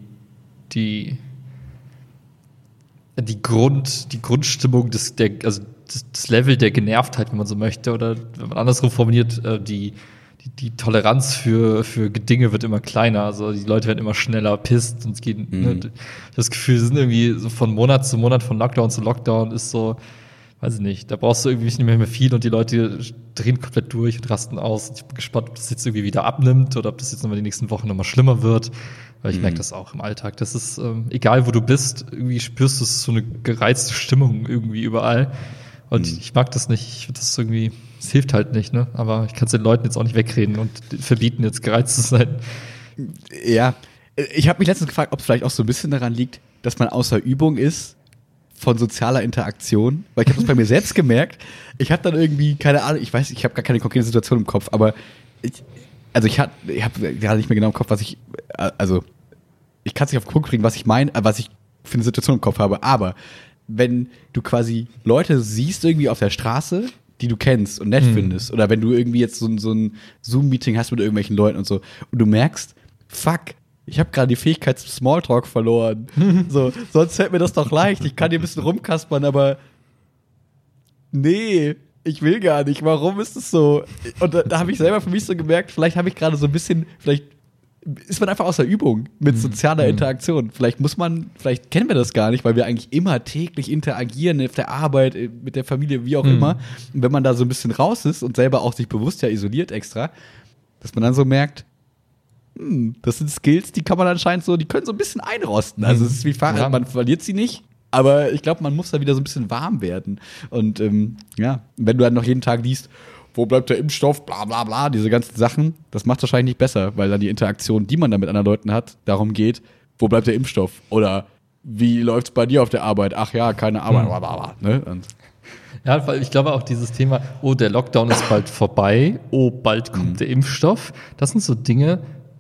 S1: Grundstimmung das Level der Genervtheit, wenn man so möchte, oder wenn man andersrum formuliert, die Toleranz für Dinge wird immer kleiner. Also die Leute werden immer schneller pisst und es geht, ne, das Gefühl, sie sind irgendwie so von Monat zu Monat, von Lockdown zu Lockdown ist so, weiß ich nicht, da brauchst du irgendwie nicht mehr viel und die Leute drehen komplett durch und rasten aus. Und ich bin gespannt, ob das jetzt irgendwie wieder abnimmt oder ob das jetzt nochmal die nächsten Wochen nochmal schlimmer wird. Weil ich merke das auch im Alltag. Das ist, egal wo du bist, irgendwie spürst du so eine gereizte Stimmung irgendwie überall. Und ich mag das nicht. Ich finde das irgendwie, es hilft halt nicht, ne? Aber ich kann es den Leuten jetzt auch nicht wegreden und verbieten, jetzt gereizt zu sein.
S2: Ja, ich habe mich letztens gefragt, ob es vielleicht auch so ein bisschen daran liegt, dass man außer Übung ist von sozialer Interaktion, weil ich habe das bei mir selbst gemerkt. Ich habe dann irgendwie, keine Ahnung, ich habe gar keine konkrete Situation im Kopf, aber ich habe gerade nicht mehr genau im Kopf, ich kann es nicht auf den Punkt bringen, was ich meine, was ich für eine Situation im Kopf habe, aber wenn du quasi Leute siehst irgendwie auf der Straße, die du kennst und nett findest, oder wenn du irgendwie jetzt so ein Zoom-Meeting hast mit irgendwelchen Leuten und so, und du merkst, fuck, ich habe gerade die Fähigkeit zum Smalltalk verloren. So, sonst fällt mir das doch leicht. Ich kann hier ein bisschen rumkaspern, aber nee, ich will gar nicht. Warum ist es so? Und da habe ich selber für mich so gemerkt, vielleicht habe ich gerade so ein bisschen, vielleicht ist man einfach außer Übung mit sozialer Interaktion. Vielleicht kennen wir das gar nicht, weil wir eigentlich immer täglich interagieren auf der Arbeit, mit der Familie, wie auch immer. Und wenn man da so ein bisschen raus ist und selber auch sich bewusst ja isoliert extra, dass man dann so merkt, das sind Skills, die kann man anscheinend so, die können so ein bisschen einrosten. Also es ist wie Fahrrad, man verliert sie nicht, aber ich glaube, man muss da wieder so ein bisschen warm werden. Und wenn du dann noch jeden Tag liest, wo bleibt der Impfstoff, bla bla bla, diese ganzen Sachen, das macht es wahrscheinlich nicht besser, weil dann die Interaktion, die man dann mit anderen Leuten hat, darum geht, wo bleibt der Impfstoff? Oder wie läuft's bei dir auf der Arbeit? Ach ja, keine Arbeit, bla bla bla. Ne? Und
S1: ja, weil ich glaube auch dieses Thema, oh, der Lockdown ist bald vorbei, oh, bald kommt der Impfstoff, das sind so Dinge,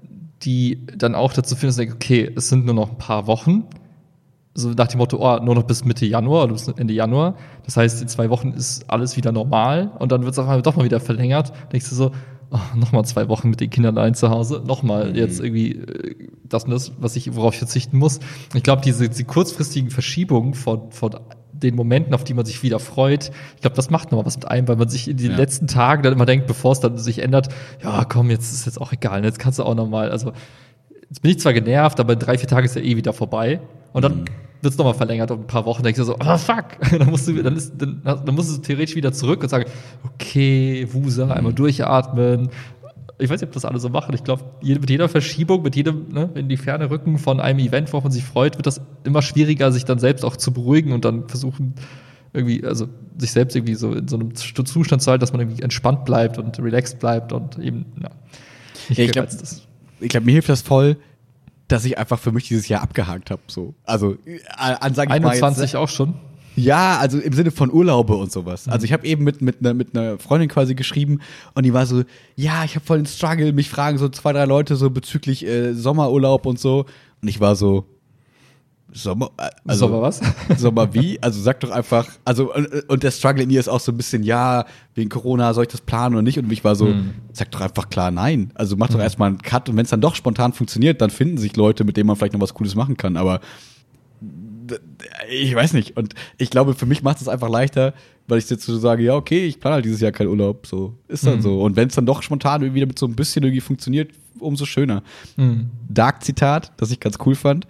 S1: die dann auch dazu führen, dass ich denke, okay, es sind nur noch ein paar Wochen, so nach dem Motto, oh, nur noch bis Mitte Januar oder bis Ende Januar. Das heißt, in 2 Wochen ist alles wieder normal und dann wird es auch doch mal wieder verlängert. Dann denkst du so, oh, nochmal 2 Wochen mit den Kindern allein zu Hause, nochmal jetzt irgendwie das und das, worauf ich verzichten muss. Ich glaube, diese kurzfristigen Verschiebungen von den Momenten, auf die man sich wieder freut, ich glaube, das macht nochmal was mit einem, weil man sich in den letzten Tagen dann immer denkt, bevor es dann sich ändert, ja komm, jetzt ist jetzt auch egal, jetzt kannst du auch nochmal, also jetzt bin ich zwar genervt, aber in 3-4 Tagen ist ja eh wieder vorbei und dann wird es nochmal verlängert um ein paar Wochen, denkst du so, oh fuck, dann musst du theoretisch wieder zurück und sagen, okay, Wusa, einmal durchatmen. Ich weiß nicht, ob das alle so machen. Ich glaube, mit jeder Verschiebung, mit jedem in die Ferne rücken von einem Event, worauf man sich freut, wird das immer schwieriger, sich dann selbst auch zu beruhigen und dann versuchen, irgendwie, also sich selbst irgendwie so in so einem Zustand zu halten, dass man irgendwie entspannt bleibt und relaxed bleibt und eben,
S2: ich glaube, mir hilft das voll, dass ich einfach für mich dieses Jahr abgehakt habe. So. Also, sag ich
S1: 21
S2: mal jetzt,
S1: auch schon?
S2: Ja, also im Sinne von Urlaube und sowas. Also ich habe eben mit einer Freundin quasi geschrieben und die war so, ja, ich habe voll den Struggle, mich fragen so 2, 3 Leute so bezüglich Sommerurlaub und so. Und ich war so, Sommer
S1: was?
S2: Sommer wie? Also sag doch einfach, also und der Struggle in ihr ist auch so ein bisschen, ja, wegen Corona soll ich das planen oder nicht? Und ich war so, sag doch einfach klar nein. Also mach doch erstmal einen Cut und wenn es dann doch spontan funktioniert, dann finden sich Leute, mit denen man vielleicht noch was Cooles machen kann. Aber ich weiß nicht. Und ich glaube, für mich macht es einfach leichter, weil ich jetzt so sage, ja, okay, ich plane halt dieses Jahr keinen Urlaub. So, ist dann so. Und wenn es dann doch spontan wieder mit so ein bisschen irgendwie funktioniert, umso schöner. Dark-Zitat, das ich ganz cool fand.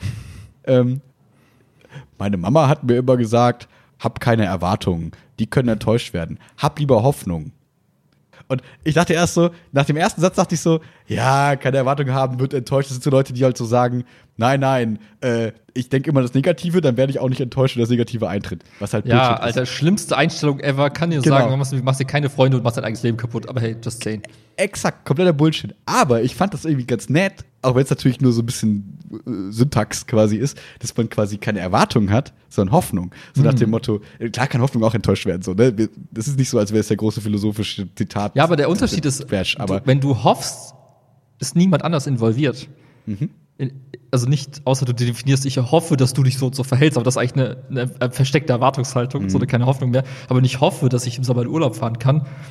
S2: Meine Mama hat mir immer gesagt, hab keine Erwartungen, die können enttäuscht werden. Hab lieber Hoffnung. Und ich dachte erst so, nach dem ersten Satz dachte ich so, ja, keine Erwartungen haben, wird enttäuscht. Das sind so Leute, die halt so sagen, nein, ich denke immer das Negative, dann werde ich auch nicht enttäuscht, wenn das Negative eintritt. Was halt
S1: ja,
S2: Bullshit ist.
S1: Alter, schlimmste Einstellung ever, kann dir sagen, du machst dir keine Freunde und machst dein eigenes Leben kaputt, aber hey, just saying.
S2: Exakt, kompletter Bullshit. Aber ich fand das irgendwie ganz nett, auch wenn es natürlich nur so ein bisschen Syntax quasi ist, dass man quasi keine Erwartung hat, sondern Hoffnung. So nach dem Motto, klar kann Hoffnung auch enttäuscht werden. So, ne? Das ist nicht so, als wäre es der große philosophische Zitat.
S1: Ja, aber der Unterschied ist, wenn du hoffst, ist niemand anders involviert. Also nicht, außer du definierst, ich hoffe, dass du dich so und so verhältst, aber das ist eigentlich eine versteckte Erwartungshaltung, so eine keine Hoffnung mehr. Aber wenn ich hoffe, dass ich im Sommer in Urlaub fahren kann,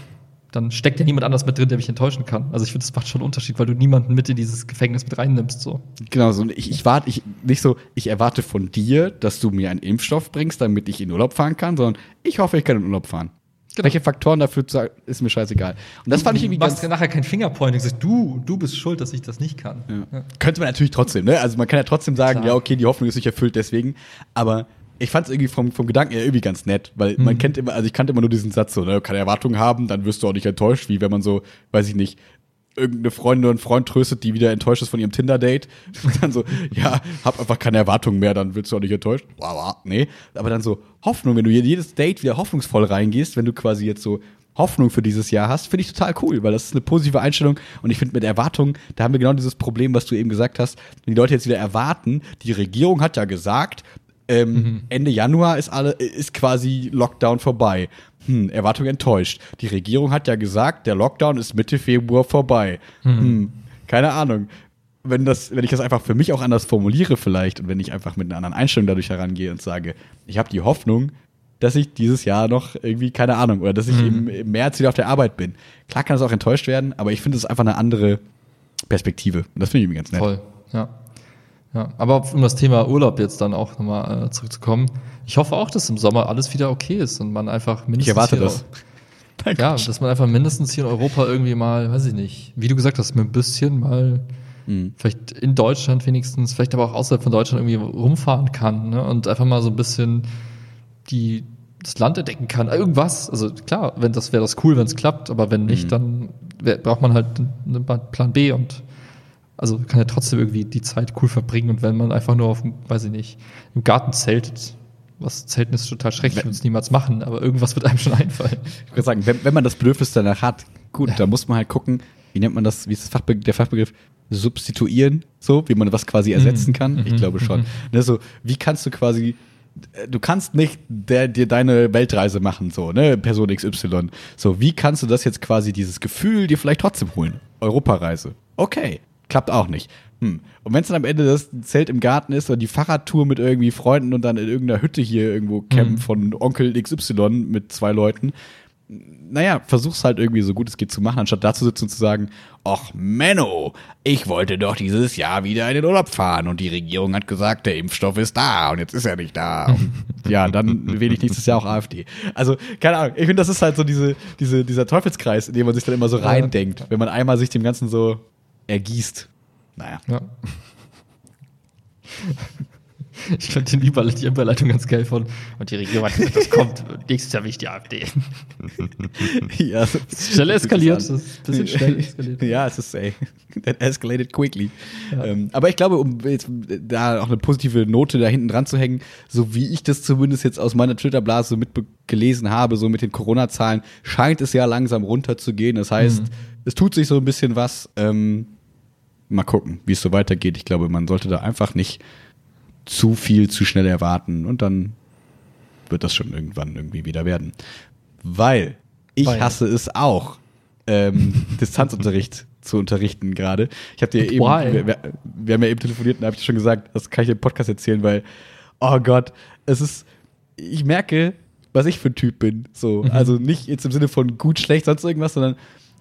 S1: dann steckt ja niemand anders mit drin, der mich enttäuschen kann. Also ich finde, das macht schon einen Unterschied, weil du niemanden mit in dieses Gefängnis mit reinnimmst. So.
S2: Genau, so ich erwarte von dir, dass du mir einen Impfstoff bringst, damit ich in Urlaub fahren kann, sondern ich hoffe, ich kann in Urlaub fahren. Genau. Welche Faktoren dafür ist mir scheißegal. Und das fand ich irgendwie
S1: ganz. Du machst ja nachher kein Fingerpointing, sagst du bist schuld, dass ich das nicht kann.
S2: Ja. Könnte man natürlich trotzdem, ne? Also man kann ja trotzdem sagen, ja, okay, die Hoffnung ist nicht erfüllt deswegen, aber ich fand es irgendwie vom Gedanken her irgendwie ganz nett, weil man kennt immer, also ich kannte immer nur diesen Satz so, ne, keine Erwartungen haben, dann wirst du auch nicht enttäuscht, wie wenn man so, weiß ich nicht, irgendeine Freundin oder einen Freund tröstet, die wieder enttäuscht ist von ihrem Tinder-Date. Und dann so, ja, hab einfach keine Erwartungen mehr, dann wirst du auch nicht enttäuscht. Nee. Aber dann so Hoffnung, wenn du jedes Date wieder hoffnungsvoll reingehst, wenn du quasi jetzt so Hoffnung für dieses Jahr hast, finde ich total cool, weil das ist eine positive Einstellung und ich finde mit Erwartungen, da haben wir genau dieses Problem, was du eben gesagt hast, wenn die Leute jetzt wieder erwarten, die Regierung hat ja gesagt, Ende Januar ist quasi Lockdown vorbei. Erwartung enttäuscht. Die Regierung hat ja gesagt, der Lockdown ist Mitte Februar vorbei. Keine Ahnung. Wenn ich das einfach für mich auch anders formuliere vielleicht und wenn ich einfach mit einer anderen Einstellung dadurch herangehe und sage, ich habe die Hoffnung, dass ich dieses Jahr noch irgendwie, keine Ahnung, oder dass ich im März wieder auf der Arbeit bin. Klar kann das auch enttäuscht werden, aber ich finde, es ist einfach eine andere Perspektive. Und das finde ich irgendwie ganz nett.
S1: Voll, ja. Ja, aber um das Thema Urlaub jetzt dann auch nochmal zurückzukommen, ich hoffe auch, dass im Sommer alles wieder okay ist und man einfach mindestens.
S2: Ich erwarte das.
S1: Ja, dass man einfach mindestens hier in Europa irgendwie mal, weiß ich nicht, wie du gesagt hast, mit ein bisschen mal vielleicht in Deutschland wenigstens, vielleicht aber auch außerhalb von Deutschland irgendwie rumfahren kann, ne? Und einfach mal so ein bisschen das Land entdecken kann. Irgendwas, also klar, wäre das cool, wenn es klappt, aber wenn nicht, dann braucht man halt einen Plan B und also kann ja trotzdem irgendwie die Zeit cool verbringen und wenn man einfach nur auf, weiß ich nicht, im Garten zeltet, was Zelten ist total schrecklich, ich würde es niemals machen, aber irgendwas wird einem schon einfallen.
S2: Ich würde sagen, wenn man das Bedürfnis danach hat, gut, da muss man halt gucken, wie nennt man das, wie ist der Fachbegriff? Substituieren, so, wie man was quasi ersetzen kann? Ich glaube schon. Ne, so, wie kannst du quasi, du kannst nicht dir deine Weltreise machen, so, ne, Person XY. So, wie kannst du das jetzt quasi, dieses Gefühl dir vielleicht trotzdem holen? Europareise. Okay. Klappt auch nicht. Und wenn es dann am Ende das Zelt im Garten ist oder die Fahrradtour mit irgendwie Freunden und dann in irgendeiner Hütte hier irgendwo campen von Onkel XY mit 2 Leuten, naja, versuch's halt irgendwie so gut es geht zu machen, anstatt da zu sitzen und zu sagen, ach Menno, ich wollte doch dieses Jahr wieder in den Urlaub fahren und die Regierung hat gesagt, der Impfstoff ist da und jetzt ist er nicht da. Und ja, dann wähle ich nächstes Jahr auch AfD. Also, keine Ahnung, ich finde, das ist halt so dieser Teufelskreis, in dem man sich dann immer so reindenkt, wenn man einmal sich dem Ganzen so ergießt. Naja. Ja.
S1: Ich fand die Überleitung ganz geil von und die Regierung hat gesagt, das kommt, nächstes Jahr will ich die AfD.
S2: Ja,
S1: schnell eskaliert. Das ist ein bisschen schnell eskaliert.
S2: Ja, es ist, that escalated quickly. Ja. Aber ich glaube, um jetzt da auch eine positive Note da hinten dran zu hängen, so wie ich das zumindest jetzt aus meiner Twitter-Blase so gelesen habe, so mit den Corona-Zahlen, scheint es ja langsam runterzugehen. Das heißt, es tut sich so ein bisschen was. Mal gucken, wie es so weitergeht. Ich glaube, man sollte da einfach nicht zu viel zu schnell erwarten und dann wird das schon irgendwann irgendwie wieder werden. Weil ich hasse es auch, Distanzunterricht zu unterrichten gerade. Ich habe dir eben, wir haben ja eben telefoniert und da habe ich schon gesagt, das kann ich im Podcast erzählen, weil, oh Gott, ich merke, was ich für ein Typ bin. So, also nicht jetzt im Sinne von gut, schlecht, sonst irgendwas, sondern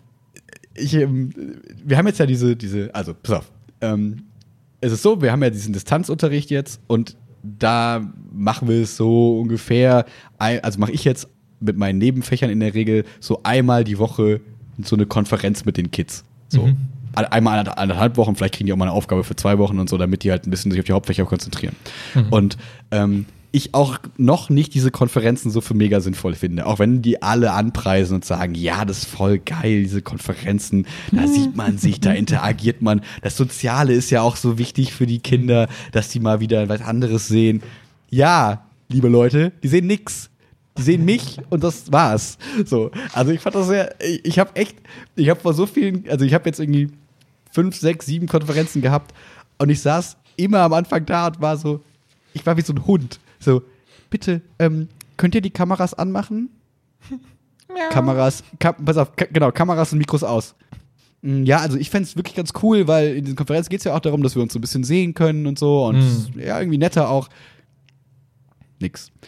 S2: wir haben jetzt ja also, pass auf, es ist so, wir haben ja diesen Distanzunterricht jetzt und da machen wir es so ungefähr, also mache ich jetzt mit meinen Nebenfächern in der Regel so einmal die Woche so eine Konferenz mit den Kids. So. Einmal 1,5 Wochen, vielleicht kriegen die auch mal eine Aufgabe für 2 Wochen und so, damit die halt ein bisschen sich auf die Hauptfächer konzentrieren. Und ich auch noch nicht diese Konferenzen so für mega sinnvoll finde. Auch wenn die alle anpreisen und sagen, ja, das ist voll geil, diese Konferenzen, da sieht man sich, da interagiert man. Das Soziale ist ja auch so wichtig für die Kinder, dass die mal wieder was anderes sehen. Ja, liebe Leute, die sehen nix. Die sehen mich und das war's. So, also ich fand das ich habe vor so vielen, also ich habe jetzt irgendwie 5, 6, 7 Konferenzen gehabt und ich saß immer am Anfang da und war so, ich war wie so ein Hund. So, bitte, könnt ihr die Kameras anmachen? Kameras und Mikros aus. Ja, also ich fände es wirklich ganz cool, weil in diesen Konferenzen geht es ja auch darum, dass wir uns so ein bisschen sehen können und so und ja, irgendwie netter auch. Nix.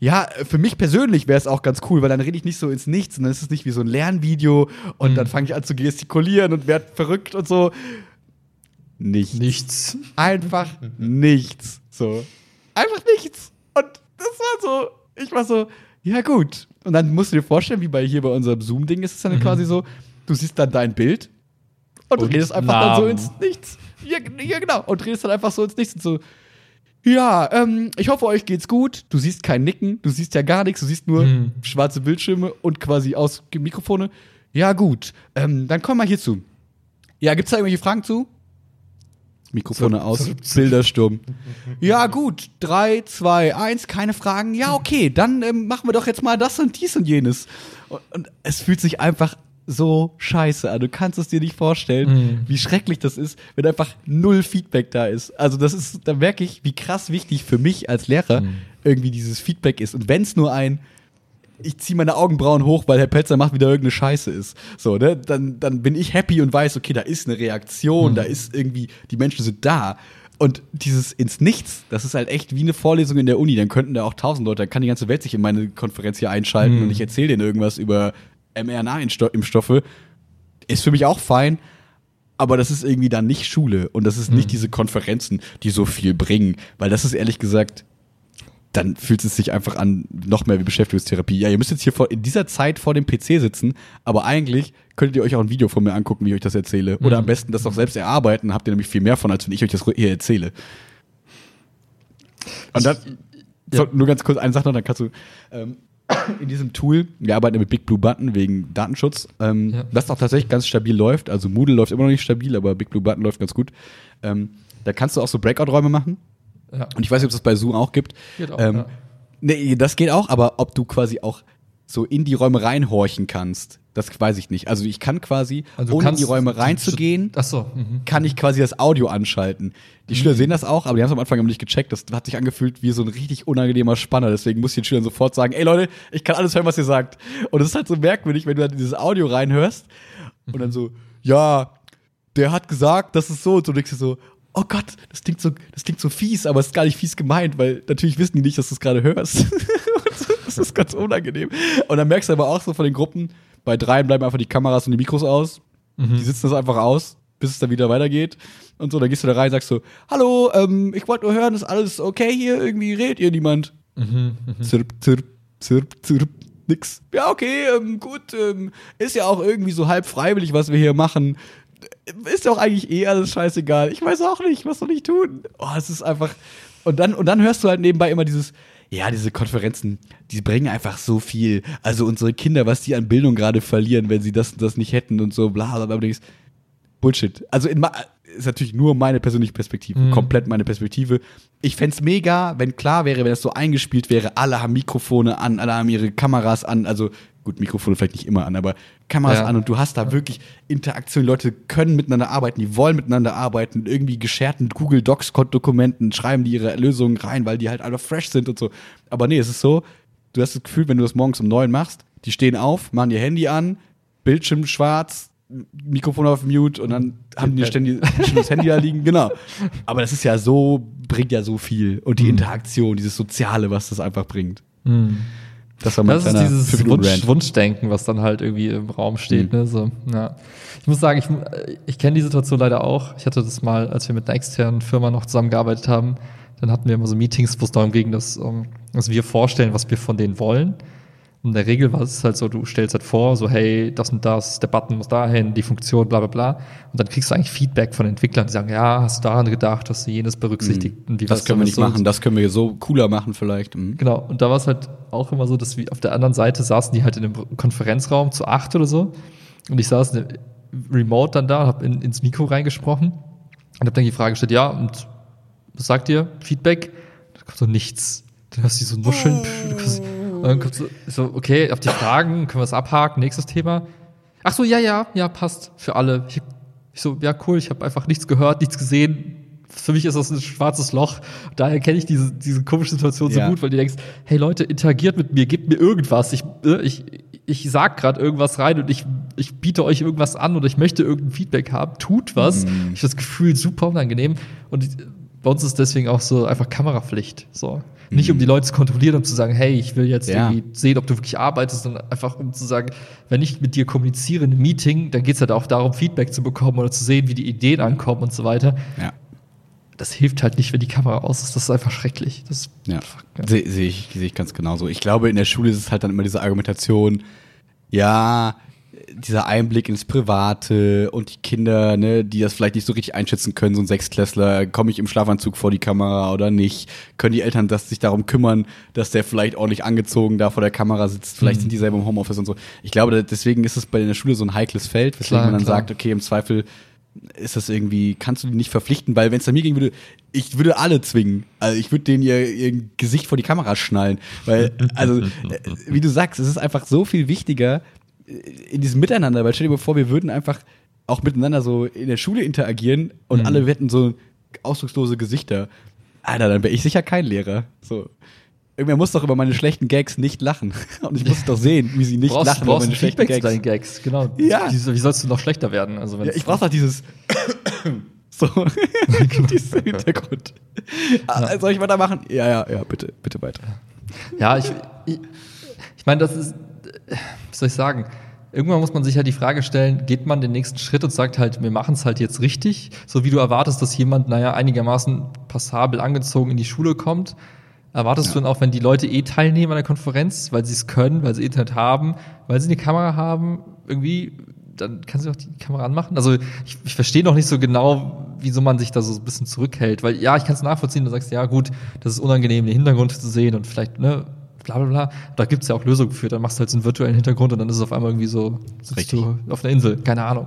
S2: ja, für mich persönlich wäre es auch ganz cool, weil dann rede ich nicht so ins Nichts und dann ist es nicht wie so ein Lernvideo und dann fange ich an zu gestikulieren und werde verrückt und so. Nichts. Einfach nichts. So. Einfach nichts. Und das war so, ich war so, ja gut. Und dann musst du dir vorstellen, wie hier bei unserem Zoom-Ding ist es dann quasi so, du siehst dann dein Bild und redest einfach dann so ins Nichts. Ja, genau. Und redest dann einfach so ins Nichts und so, ja, ich hoffe, euch geht's gut. Du siehst kein Nicken, du siehst ja gar nichts, du siehst nur schwarze Bildschirme und quasi aus Mikrofone. Ja, gut. Dann komm mal hierzu. Ja, gibt's da irgendwelche Fragen zu? Mikrofone aus, Bildersturm. Ja, gut. 3, 2, 1, keine Fragen. Ja, okay, dann machen wir doch jetzt mal das und dies und jenes. Und es fühlt sich einfach so scheiße an. Du kannst es dir nicht vorstellen, wie schrecklich das ist, wenn einfach null Feedback da ist. Also da merke ich, wie krass wichtig für mich als Lehrer irgendwie dieses Feedback ist. Und wenn es nur ich ziehe meine Augenbrauen hoch, weil Herr Pelzer macht wieder irgendeine Scheiße ist. So, ne? Dann bin ich happy und weiß, okay, da ist eine Reaktion, da ist irgendwie, die Menschen sind da. Und dieses ins Nichts, das ist halt echt wie eine Vorlesung in der Uni. Dann könnten da auch 1000 Leute, dann kann die ganze Welt sich in meine Konferenz hier einschalten und ich erzähle denen irgendwas über mRNA-Impfstoffe. Ist für mich auch fein, aber das ist irgendwie dann nicht Schule und das ist nicht diese Konferenzen, die so viel bringen. Weil das ist ehrlich gesagt, dann fühlt es sich einfach an, noch mehr wie Beschäftigungstherapie. Ja, ihr müsst jetzt hier in dieser Zeit vor dem PC sitzen, aber eigentlich könntet ihr euch auch ein Video von mir angucken, wie ich euch das erzähle. Oder am besten das auch selbst erarbeiten, habt ihr nämlich viel mehr von, als wenn ich euch das hier erzähle. Und dann, nur ganz kurz eine Sache noch, dann kannst du in diesem Tool, wir arbeiten mit Big Blue Button wegen Datenschutz, das auch tatsächlich ganz stabil läuft. Also Moodle läuft immer noch nicht stabil, aber Big Blue Button läuft ganz gut. Da kannst du auch so Breakout-Räume machen. Ja. Und ich weiß nicht, ob es das bei Zoom auch gibt. Geht auch, ja. Nee, das geht auch, aber ob du quasi auch so in die Räume reinhorchen kannst, das weiß ich nicht. Also ich kann quasi, ohne in die Räume reinzugehen, kann ich quasi das Audio anschalten. Die Schüler sehen das auch, aber die haben es am Anfang immer nicht gecheckt. Das hat sich angefühlt wie so ein richtig unangenehmer Spanner. Deswegen muss ich den Schülern sofort sagen, ey Leute, ich kann alles hören, was ihr sagt. Und es ist halt so merkwürdig, wenn du dann dieses Audio reinhörst und dann so, ja, der hat gesagt, das ist so. Und du denkst dir so, oh Gott, das klingt so fies, aber es ist gar nicht fies gemeint, weil natürlich wissen die nicht, dass du es gerade hörst. Das ist ganz unangenehm. Und dann merkst du aber auch so von den Gruppen, bei 3 bleiben einfach die Kameras und die Mikros aus. Die sitzen das einfach aus, bis es dann wieder weitergeht. Und so, dann gehst du da rein und sagst so, hallo, ich wollte nur hören, ist alles okay hier? Irgendwie redet ihr niemand? Zirp, zirp, zirp, zirp, nix. Ja, okay, gut, ist ja auch irgendwie so halb freiwillig, was wir hier machen. Ist doch eigentlich alles scheißegal. Ich weiß auch nicht, was soll ich tun? Oh, es ist einfach. Und dann hörst du halt nebenbei immer diese Konferenzen, die bringen einfach so viel. Also unsere Kinder, was die an Bildung gerade verlieren, wenn sie das nicht hätten und so, bla, bla, bla. Bullshit. Also ist natürlich nur meine persönliche Perspektive, komplett meine Perspektive. Ich fänd's mega, wenn klar wäre, wenn das so eingespielt wäre, alle haben Mikrofone an, alle haben ihre Kameras an, also gut, Mikrofone vielleicht nicht immer an, aber Kameras an und du hast da wirklich Interaktion. Leute können miteinander arbeiten, die wollen miteinander arbeiten, irgendwie gescherten Google Docs-Dokumenten schreiben die ihre Lösungen rein, weil die halt alle fresh sind und so. Aber nee, es ist so, du hast das Gefühl, wenn du das morgens um 9 machst, die stehen auf, machen ihr Handy an, Bildschirm schwarz, Mikrofon auf Mute und dann haben die ständig das Handy da liegen, genau. Aber das ist ja so, bringt ja so viel. Und die Interaktion, dieses Soziale, was das einfach bringt. Das
S1: ist dieses Wunschdenken, was dann halt irgendwie im Raum steht. Ne? So, ja. Ich muss sagen, ich kenne die Situation leider auch. Ich hatte das mal, als wir mit einer externen Firma noch zusammengearbeitet haben, dann hatten wir immer so Meetings, wo es darum ging, dass wir vorstellen, was wir von denen wollen. Und in der Regel war es halt so, du stellst halt vor, so hey, das und das, der Button muss dahin, die Funktion, bla bla bla. Und dann kriegst du eigentlich Feedback von Entwicklern, die sagen, ja, hast du daran gedacht, hast du jenes berücksichtigt. Und wie
S2: das können wir nicht machen, das können wir so cooler machen vielleicht.
S1: Genau, und da war es halt auch immer so, dass wir auf der anderen Seite saßen die halt in einem Konferenzraum zu 8 oder so. Und ich saß remote dann da, hab ins Mikro reingesprochen und hab dann die Frage gestellt, ja, und was sagt ihr? Feedback? Da kommt so nichts. Dann hörst du so nuscheln. Und dann kommt so, okay, auf die Fragen, können wir es abhaken, nächstes Thema. Ach so, ja, passt, für alle. Ich so, ja, cool, ich habe einfach nichts gehört, nichts gesehen. Für mich ist das ein schwarzes Loch. Daher kenne ich diese komische Situation so gut, weil du denkst, hey Leute, interagiert mit mir, gebt mir irgendwas. Ich sag gerade irgendwas rein und ich biete euch irgendwas an oder ich möchte irgendein Feedback haben. Tut was. Ich habe das Gefühl, super unangenehm. Und bei uns ist deswegen auch so einfach Kamerapflicht. So. Nicht um die Leute zu kontrollieren, um zu sagen, hey, ich will jetzt
S2: Ja.
S1: irgendwie sehen, ob du wirklich arbeitest, sondern einfach um zu sagen, wenn ich mit dir kommuniziere in einem Meeting, dann geht es halt auch darum, Feedback zu bekommen oder zu sehen, wie die Ideen ankommen und so weiter.
S2: Ja.
S1: Das hilft halt nicht, wenn die Kamera aus ist. Das ist einfach schrecklich. Das
S2: Ja,
S1: fuck, ja.
S2: sehe ich ganz genauso. Ich glaube, in der Schule ist es halt dann immer diese Argumentation, ja, dieser Einblick ins Private und die Kinder, ne, die das vielleicht nicht so richtig einschätzen können, so ein Sechstklässler, komme ich im Schlafanzug vor die Kamera oder nicht? Können die Eltern sich darum kümmern, dass der vielleicht ordentlich angezogen da vor der Kamera sitzt? Vielleicht sind die selber im Homeoffice und so. Ich glaube, deswegen ist es bei der Schule so ein heikles Feld, weswegen man dann sagt, okay, im Zweifel ist das irgendwie, kannst du die nicht verpflichten, weil wenn es da mir gehen würde, ich würde alle zwingen. Also ich würde denen ihr Gesicht vor die Kamera schnallen. Weil, also, wie du sagst, es ist einfach so viel wichtiger in diesem Miteinander, weil stell dir mal vor, wir würden einfach auch miteinander so in der Schule interagieren und alle hätten so ausdruckslose Gesichter. Alter, dann wäre ich sicher kein Lehrer. So. Irgendwer muss doch über meine schlechten Gags nicht lachen. Und ich muss doch sehen, wie sie nicht lachen über
S1: brauchst
S2: meine
S1: ein
S2: schlechten
S1: Feedback zu
S2: Gags.
S1: deinen Gags, genau.
S2: Ja.
S1: Wie sollst du noch schlechter werden? Also,
S2: Ja, ich brauch doch dieses so dieses im Hintergrund. Soll ich weitermachen? Ja, bitte weiter.
S1: Ja, ich meine, das ist, wie soll ich sagen, irgendwann muss man sich halt die Frage stellen, geht man den nächsten Schritt und sagt halt, wir machen es halt jetzt richtig, so wie du erwartest, dass jemand, einigermaßen passabel angezogen in die Schule kommt, erwartest du dann auch, wenn die Leute teilnehmen an der Konferenz, weil sie es können, weil sie Internet haben, weil sie eine Kamera haben, irgendwie, dann kannst du auch die Kamera anmachen. Also ich verstehe noch nicht so genau, wieso man sich da so ein bisschen zurückhält, weil ja, ich kann es nachvollziehen, du sagst, ja gut, das ist unangenehm, den Hintergrund zu sehen und vielleicht, ne, bla bla bla. Da gibt's ja auch Lösungen für, dann machst du halt so einen virtuellen Hintergrund und dann ist es auf einmal irgendwie so, sitzt du auf einer Insel, keine Ahnung.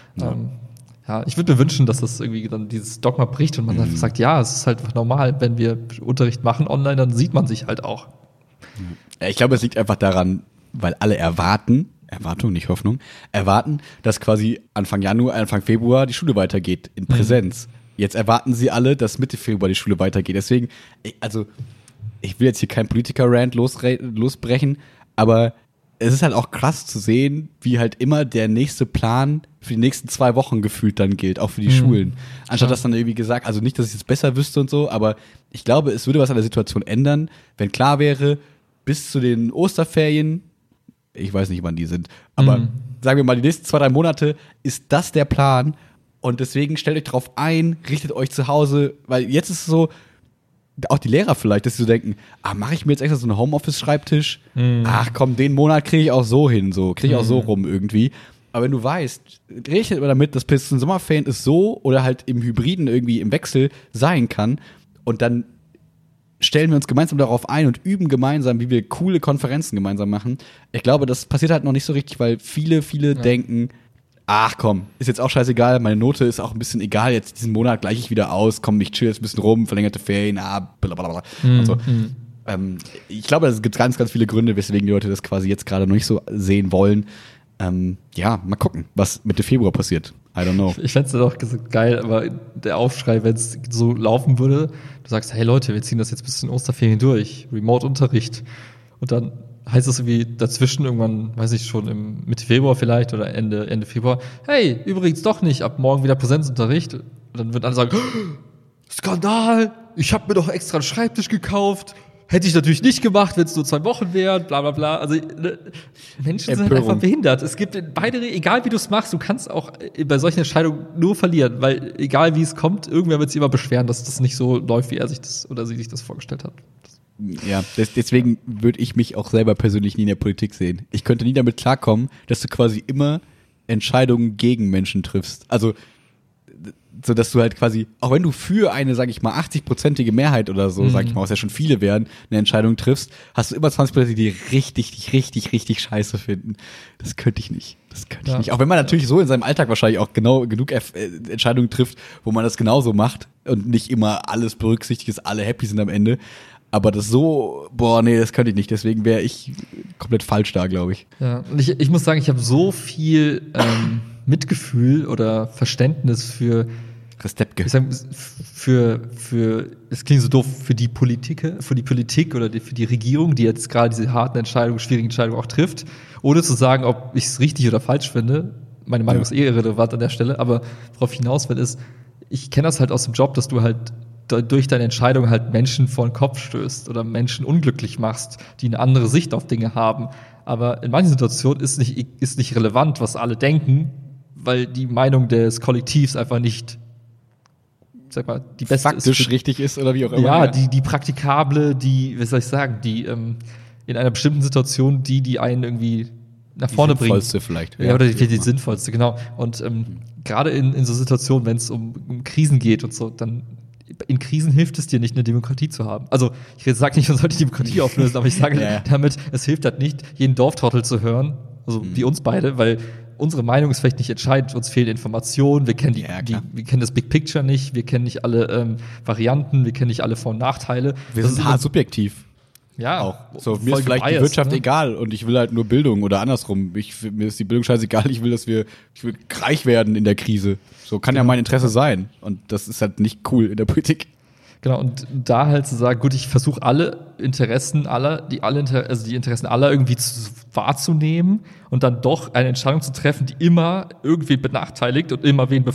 S1: Ja. Ich würde mir wünschen, dass das irgendwie dann dieses Dogma bricht und man einfach sagt, ja, es ist halt einfach normal, wenn wir Unterricht machen online, dann sieht man sich halt auch.
S2: Ich glaube, es liegt einfach daran, weil alle Erwartung, nicht Hoffnung, dass quasi Anfang Januar, Anfang Februar die Schule weitergeht in Präsenz. Jetzt erwarten sie alle, dass Mitte Februar die Schule weitergeht. Deswegen, ich will jetzt hier kein Politiker-Rant losbrechen, aber es ist halt auch krass zu sehen, wie halt immer der nächste Plan für die nächsten 2 Wochen gefühlt dann gilt, auch für die Schulen. Anstatt dass dann irgendwie gesagt, also nicht, dass ich es besser wüsste und so, aber ich glaube, es würde was an der Situation ändern, wenn klar wäre, bis zu den Osterferien, ich weiß nicht, wann die sind, aber sagen wir mal, die nächsten 2-3 Monate ist das der Plan und deswegen stellt euch drauf ein, richtet euch zu Hause, weil jetzt ist es so, auch die Lehrer vielleicht, dass sie so denken, mache ich mir jetzt extra so einen Homeoffice-Schreibtisch? Ach komm, den Monat kriege ich auch so hin, kriege ich auch so rum irgendwie. Aber wenn du weißt, rechnet immer damit, dass bis zum Sommerferien es so oder halt im Hybriden irgendwie im Wechsel sein kann und dann stellen wir uns gemeinsam darauf ein und üben gemeinsam, wie wir coole Konferenzen gemeinsam machen. Ich glaube, das passiert halt noch nicht so richtig, weil viele denken, ach komm, ist jetzt auch scheißegal, meine Note ist auch ein bisschen egal, jetzt diesen Monat gleiche ich wieder aus, komm, ich chill jetzt ein bisschen rum, verlängerte Ferien, blablabla und so. Ich glaube, es gibt ganz, ganz viele Gründe, weswegen die Leute das quasi jetzt gerade noch nicht so sehen wollen. Mal gucken, was Mitte Februar passiert. I don't know.
S1: Ich fände es doch geil, aber der Aufschrei, wenn es so laufen würde, du sagst, hey Leute, wir ziehen das jetzt bis in Osterferien durch, Remote-Unterricht. Und dann heißt es irgendwie dazwischen irgendwann, weiß ich schon, im Mitte Februar vielleicht oder Ende Februar, hey, übrigens doch nicht, ab morgen wieder Präsenzunterricht. Und dann wird alle sagen, Skandal, ich habe mir doch extra einen Schreibtisch gekauft. Hätte ich natürlich nicht gemacht, wenn es nur 2 Wochen wären, bla bla bla. Also Menschen sind einfach behindert. Es gibt beide, egal wie du es machst, du kannst auch bei solchen Entscheidungen nur verlieren, weil egal wie es kommt, irgendwer wird sich immer beschweren, dass das nicht so läuft, wie er sich das oder sie sich das vorgestellt hat.
S2: Ja, deswegen würde ich mich auch selber persönlich nie in der Politik sehen. Ich könnte nie damit klarkommen, dass du quasi immer Entscheidungen gegen Menschen triffst. Also so dass du halt quasi, auch wenn du für eine, sag ich mal, 80-prozentige Mehrheit oder so, sag ich mal, was ja schon viele wären, eine Entscheidung triffst, hast du immer 20%, die richtig scheiße finden. Das könnte ich nicht. Auch wenn man natürlich so in seinem Alltag wahrscheinlich auch genug Entscheidungen trifft, wo man das genauso macht und nicht immer alles berücksichtigt ist, alle happy sind am Ende. Aber das so, das könnte ich nicht. Deswegen wäre ich komplett falsch da, glaube ich.
S1: Ja, und ich muss sagen, ich habe so viel Mitgefühl oder Verständnis für
S2: Restepke.
S1: Es klingt so doof, für die Politik oder für die Regierung, die jetzt gerade diese harten Entscheidungen, schwierigen Entscheidungen auch trifft, ohne zu sagen, ob ich es richtig oder falsch finde. Meine Meinung ist irrelevant an der Stelle, aber worauf ich hinaus will, ist, ich kenne das halt aus dem Job, dass du halt durch deine Entscheidung halt Menschen vor den Kopf stößt oder Menschen unglücklich machst, die eine andere Sicht auf Dinge haben. Aber in manchen Situationen ist nicht relevant, was alle denken, weil die Meinung des Kollektivs einfach nicht, sag mal, die beste
S2: faktisch
S1: ist.
S2: richtig ist oder wie auch immer.
S1: Ja, die praktikable, wie soll ich sagen, die in einer bestimmten Situation, die einen irgendwie nach vorne bringt.
S2: Die sinnvollste vielleicht.
S1: Ja, oder die sinnvollste, genau. Und gerade in so Situationen, wenn es um Krisen geht und so, dann in Krisen hilft es dir nicht, eine Demokratie zu haben. Also ich sage nicht, man sollte die Demokratie auflösen, aber ich sage damit, es hilft halt nicht, jeden Dorftrottel zu hören, also wie uns beide, weil unsere Meinung ist vielleicht nicht entscheidend, uns fehlen Informationen, wir kennen wir kennen das Big Picture nicht, wir kennen nicht alle Varianten, wir kennen nicht alle Vor- und Nachteile.
S2: Wir sind hart subjektiv.
S1: Ja,
S2: auch. So, mir ist vielleicht die Wirtschaft egal und ich will halt nur Bildung oder andersrum. Mir ist die Bildung scheißegal, ich will reich werden in der Krise. So kann ja mein Interesse sein. Und das ist halt nicht cool in der Politik.
S1: Genau, und da halt zu sagen, gut, ich versuche die Interessen aller irgendwie wahrzunehmen und dann doch eine Entscheidung zu treffen, die immer irgendwie benachteiligt und immer wen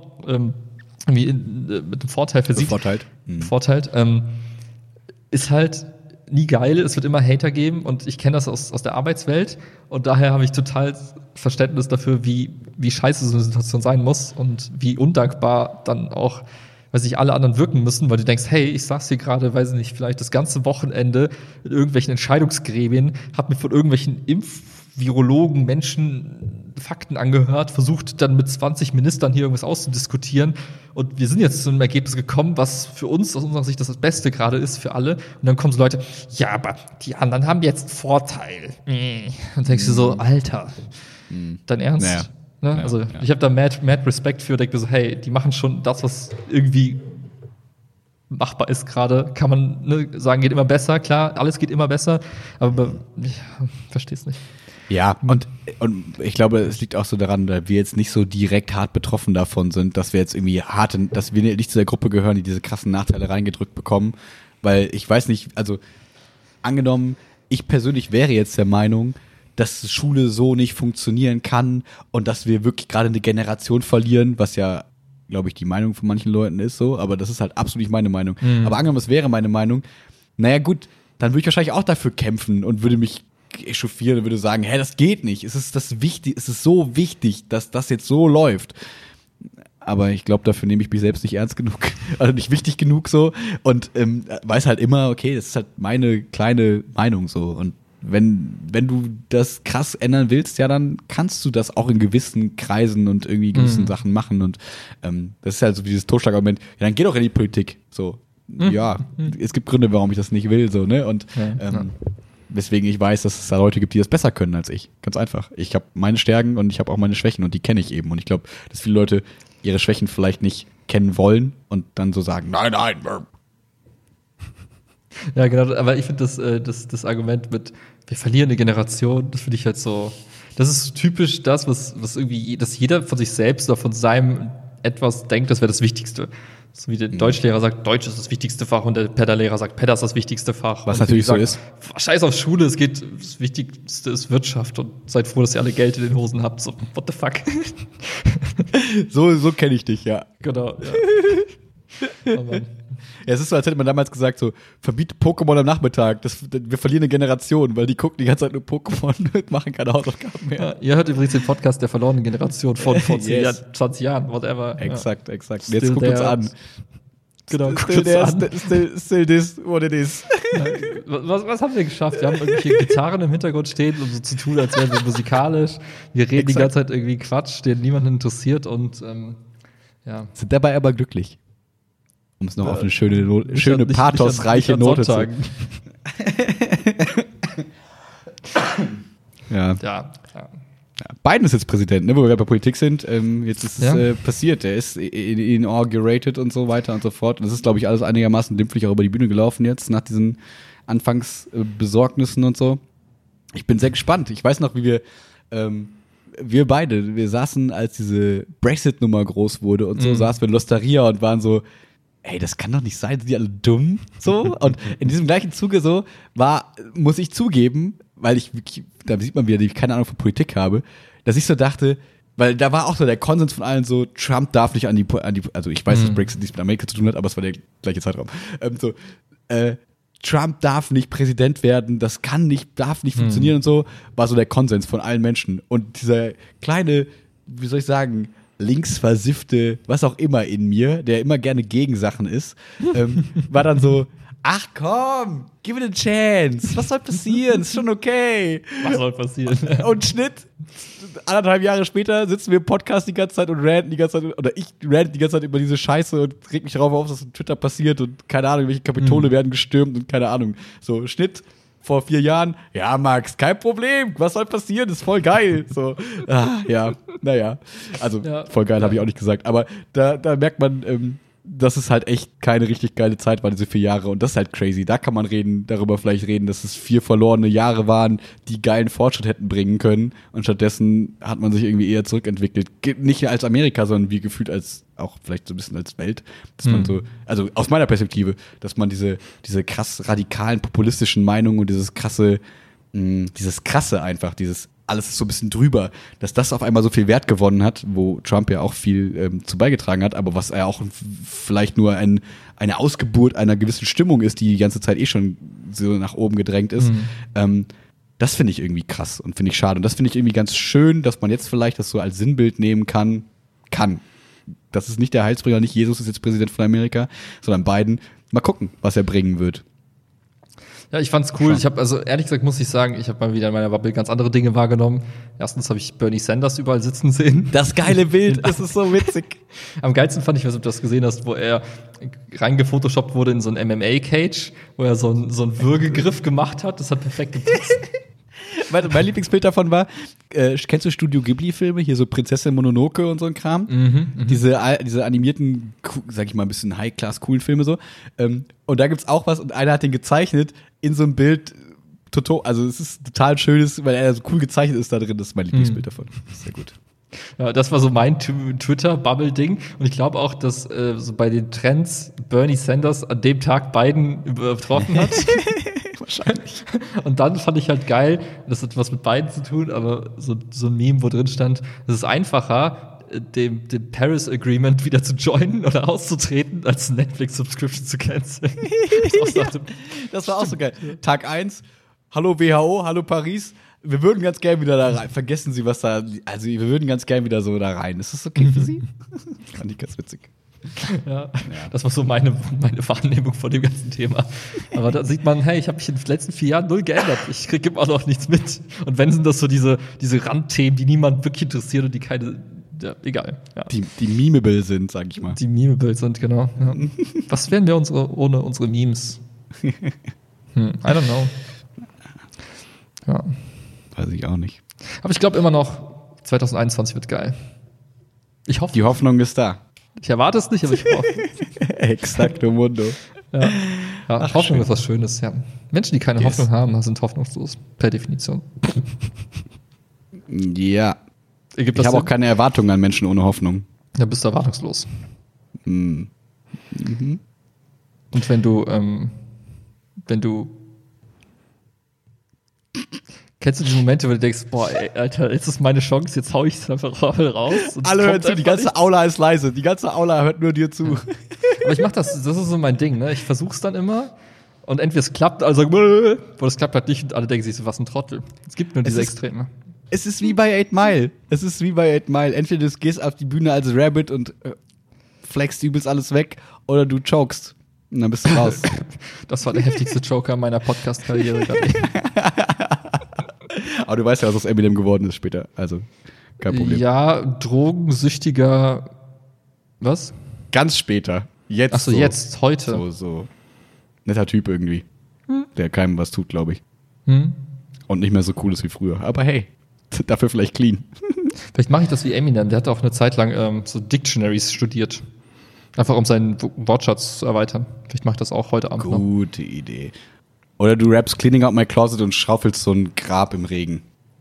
S1: mit dem Vorteil versieht. Bevorteilt. Ist halt nie geil, es wird immer Hater geben und ich kenne das aus der Arbeitswelt und daher habe ich total Verständnis dafür, wie scheiße so eine Situation sein muss und wie undankbar dann auch, weil sich alle anderen wirken müssen, weil du denkst, hey, ich saß hier gerade, weiß ich nicht, vielleicht das ganze Wochenende in irgendwelchen Entscheidungsgremien, hab mir von irgendwelchen Virologen, Menschen, Fakten angehört, versucht dann mit 20 Ministern hier irgendwas auszudiskutieren und wir sind jetzt zu einem Ergebnis gekommen, was für uns aus unserer Sicht das Beste gerade ist für alle und dann kommen so Leute, ja, aber die anderen haben jetzt einen Vorteil. Und denkst du so, Alter, dein Ernst?
S2: Naja.
S1: Ne? Also ich habe da mad Respekt für, denke so, hey, die machen schon das, was irgendwie machbar ist gerade, kann man sagen, geht immer besser, klar, alles geht immer besser, aber ich verstehe es nicht.
S2: Ja, und ich glaube, es liegt auch so daran, dass wir jetzt nicht so direkt hart betroffen davon sind, dass wir jetzt irgendwie dass wir nicht zu der Gruppe gehören, die diese krassen Nachteile reingedrückt bekommen, weil ich weiß nicht, also angenommen, ich persönlich wäre jetzt der Meinung, dass Schule so nicht funktionieren kann und dass wir wirklich gerade eine Generation verlieren, was ja, glaube ich, die Meinung von manchen Leuten ist so, aber das ist halt absolut nicht meine Meinung. Aber angenommen, es wäre meine Meinung, naja gut, dann würde ich wahrscheinlich auch dafür kämpfen und würde mich echauffieren und würde sagen, das geht nicht. Es ist so wichtig, dass das jetzt so läuft. Aber ich glaube, dafür nehme ich mich selbst nicht ernst genug, also nicht wichtig genug so und weiß halt immer, okay, das ist halt meine kleine Meinung so und wenn du das krass ändern willst, ja, dann kannst du das auch in gewissen Kreisen und irgendwie gewissen Sachen machen. Und das ist halt so dieses Totschlagargument, ja, dann geh doch in die Politik. So, ja, es gibt Gründe, warum ich das nicht will, so, ne? Und weswegen ich weiß, dass es da Leute gibt, die das besser können als ich. Ganz einfach. Ich habe meine Stärken und ich habe auch meine Schwächen und die kenne ich eben. Und ich glaube, dass viele Leute ihre Schwächen vielleicht nicht kennen wollen und dann so sagen, nein.
S1: Ja, genau, aber ich finde das Argument mit, wir verlieren eine Generation, das finde ich halt so, das ist typisch das, was irgendwie, dass jeder von sich selbst oder von seinem etwas denkt, das wäre das Wichtigste. So wie der Deutschlehrer sagt, Deutsch ist das wichtigste Fach und der Pedalehrer sagt, Pedal ist das wichtigste Fach.
S2: Was natürlich so ist.
S1: Scheiß auf Schule, das Wichtigste ist Wirtschaft und seid froh, dass ihr alle Geld in den Hosen habt. So, what the fuck?
S2: So kenne ich dich, ja.
S1: Genau, ja. Oh Mann.
S2: Ja, es ist so, als hätte man damals gesagt, so, verbiete Pokémon am Nachmittag. Wir verlieren eine Generation, weil die gucken die ganze Zeit nur Pokémon und machen keine Hausaufgaben mehr.
S1: Ja, ihr hört übrigens den Podcast der verlorenen Generation von 10 Jahren, 20 Jahren, whatever.
S2: Exakt. Und jetzt guckt uns an.
S1: Genau,
S2: still this, what it is.
S1: Was haben wir geschafft? Wir haben irgendwelche Gitarren im Hintergrund stehen, um so zu tun, als wären wir musikalisch. Wir reden die ganze Zeit irgendwie Quatsch, den niemanden interessiert und ja.
S2: Sind dabei aber glücklich. Um es noch auf eine schöne pathosreiche Note zu. Ja. Biden ist jetzt Präsident, ne, wo wir gerade bei Politik sind. Jetzt ist es passiert. Er ist inaugurated und so weiter und so fort. Und das ist, glaube ich, alles einigermaßen glimpflich auch über die Bühne gelaufen jetzt, nach diesen Anfangsbesorgnissen und so. Ich bin sehr gespannt. Ich weiß noch, wie wir beide, wir saßen, als diese Brexit-Nummer groß wurde und so, saßen wir in L'Osteria und waren so, ey, das kann doch nicht sein, sind die alle dumm? So. Und in diesem gleichen Zuge so muss ich zugeben, weil da sieht man wieder, dass ich keine Ahnung von Politik habe, dass ich so dachte, Weil da war auch so der Konsens von allen so, Trump darf nicht an die also ich weiß, dass Brexit nichts mit Amerika zu tun hat, aber es war der gleiche Zeitraum. Trump darf nicht Präsident werden, das darf nicht funktionieren und so, war so der Konsens von allen Menschen. Und dieser kleine, wie soll ich sagen, linksversiffte, was auch immer in mir, der immer gerne gegen Sachen ist, war dann so, ach komm, give it a chance, was soll passieren, ist schon okay.
S1: Was soll passieren?
S2: Und Schnitt, 1,5 Jahre später sitzen wir im Podcast die ganze Zeit und ranten die ganze Zeit, oder ich rant die ganze Zeit über diese Scheiße und reg mich darauf auf, was auf Twitter passiert und keine Ahnung, welche Kapitole werden gestürmt und keine Ahnung. So, Schnitt vor 4 Jahren, ja Max, kein Problem, was soll passieren, ist voll geil. So, naja, also voll geil habe ich auch nicht gesagt, aber da merkt man, dass es halt echt keine richtig geile Zeit war, diese 4 Jahre. Und das ist halt crazy. Da kann man darüber vielleicht reden, dass es 4 verlorene Jahre waren, die geilen Fortschritt hätten bringen können. Und stattdessen hat man sich irgendwie eher zurückentwickelt. Nicht als Amerika, sondern wie gefühlt als, auch vielleicht so ein bisschen als Welt. Dass man so, also aus meiner Perspektive, dass man diese krass radikalen, populistischen Meinungen und dieses krasse einfach, alles ist so ein bisschen drüber, dass das auf einmal so viel Wert gewonnen hat, wo Trump ja auch viel zu beigetragen hat, aber was ja auch vielleicht nur eine Ausgeburt einer gewissen Stimmung ist, die ganze Zeit schon so nach oben gedrängt ist. Das finde ich irgendwie krass und finde ich schade. Und das finde ich irgendwie ganz schön, dass man jetzt vielleicht das so als Sinnbild nehmen kann. Das ist nicht der Heilsbringer, nicht Jesus ist jetzt Präsident von Amerika, sondern Biden. Mal gucken, was er bringen wird.
S1: Ja, ich fand's cool. Ich habe, also ehrlich gesagt muss ich sagen, ich habe mal wieder in meiner Bubble ganz andere Dinge wahrgenommen. Erstens habe ich Bernie Sanders überall sitzen sehen.
S2: Das geile Bild, das ist so witzig.
S1: Am geilsten fand ich, weiß nicht, ob du das gesehen hast, wo er reingefotoshoppt wurde in so ein MMA-Cage, wo er so einen Würgegriff gemacht hat. Das hat perfekt gepasst.
S2: Warte, mein Lieblingsbild davon war, kennst du Studio Ghibli-Filme? Hier so Prinzessin Mononoke und so ein Kram. Diese animierten, sag ich mal, ein bisschen High-Class coolen Filme so. Und da gibt's auch was und einer hat den gezeichnet in so einem Bild. Also es ist total schönes, weil er so cool gezeichnet ist da drin. Das ist mein Lieblingsbild davon. Sehr gut.
S1: Ja, das war so mein Twitter-Bubble-Ding. Und ich glaube auch, dass so bei den Trends Bernie Sanders an dem Tag Biden übertroffen hat.
S2: Wahrscheinlich.
S1: Und dann fand ich halt geil, das hat was mit beiden zu tun, aber so ein Meme, wo drin stand, es ist einfacher, dem Paris Agreement wieder zu joinen oder auszutreten, als Netflix-Subscription zu canceln.
S2: Das war auch so geil. Tag 1, hallo WHO, hallo Paris, wir würden ganz gern wieder da rein. Vergessen Sie, was da, also wir würden ganz gern wieder so da rein. Ist das okay für Sie? Fand ich ganz witzig.
S1: Ja, das war so meine Wahrnehmung von dem ganzen Thema. Aber da sieht man, hey, ich habe mich in den letzten 4 Jahren null geändert. Ich kriege immer noch nichts mit. Und wenn sind das so diese Randthemen, die niemand wirklich interessiert und die keine, ja, egal. Ja.
S2: Die memeable sind, sag ich mal.
S1: Die memeable sind, genau. Ja. Was wären wir ohne unsere Memes? I don't know. Ja.
S2: Weiß ich auch nicht.
S1: Aber ich glaube immer noch, 2021 wird geil. Ich hoffe.
S2: Die Hoffnung ist da.
S1: Ich erwarte es nicht, aber ich hoffe.
S2: Exacto mundo.
S1: Ja. Ach, Hoffnung ist was Schönes, ja. Menschen, die keine Hoffnung haben, sind hoffnungslos. Per Definition.
S2: Ja. Ich habe auch keine Erwartungen an Menschen ohne Hoffnung.
S1: Ja, bist du erwartungslos. Und wenn du kennst du die Momente, wo du denkst, boah, ey, Alter, jetzt ist meine Chance, jetzt hau ich es einfach raus.
S2: Alle hören zu, die ganze Aula ist leise. Die ganze Aula hört nur dir zu.
S1: Aber ich mach das ist so mein Ding, ne? Ich versuch's dann immer und entweder es klappt, also oder es klappt halt nicht und alle denken sich so, was ein Trottel. Es gibt nur diese Extreme.
S2: Es ist wie bei 8 Mile. Entweder du gehst auf die Bühne als Rabbit und flexst übelst alles weg oder du chokest. Und dann bist du raus.
S1: Das war der heftigste Joker meiner Podcast-Karriere.
S2: Aber du weißt ja, was aus Eminem geworden ist später. Also, kein Problem.
S1: Ja, drogensüchtiger. Was?
S2: Ganz später. Jetzt.
S1: Achso, so, jetzt, heute.
S2: So. Netter Typ irgendwie. Der keinem was tut, glaube ich. Und nicht mehr so cool ist wie früher. Aber hey, dafür vielleicht clean.
S1: Vielleicht mache ich das wie Eminem. Der hat auch eine Zeit lang so Dictionaries studiert. Einfach um seinen Wortschatz zu erweitern. Vielleicht mache ich das auch heute Abend noch.
S2: Gute Idee. Oder du rappst Cleaning Out My Closet und schaufelst so ein Grab im Regen.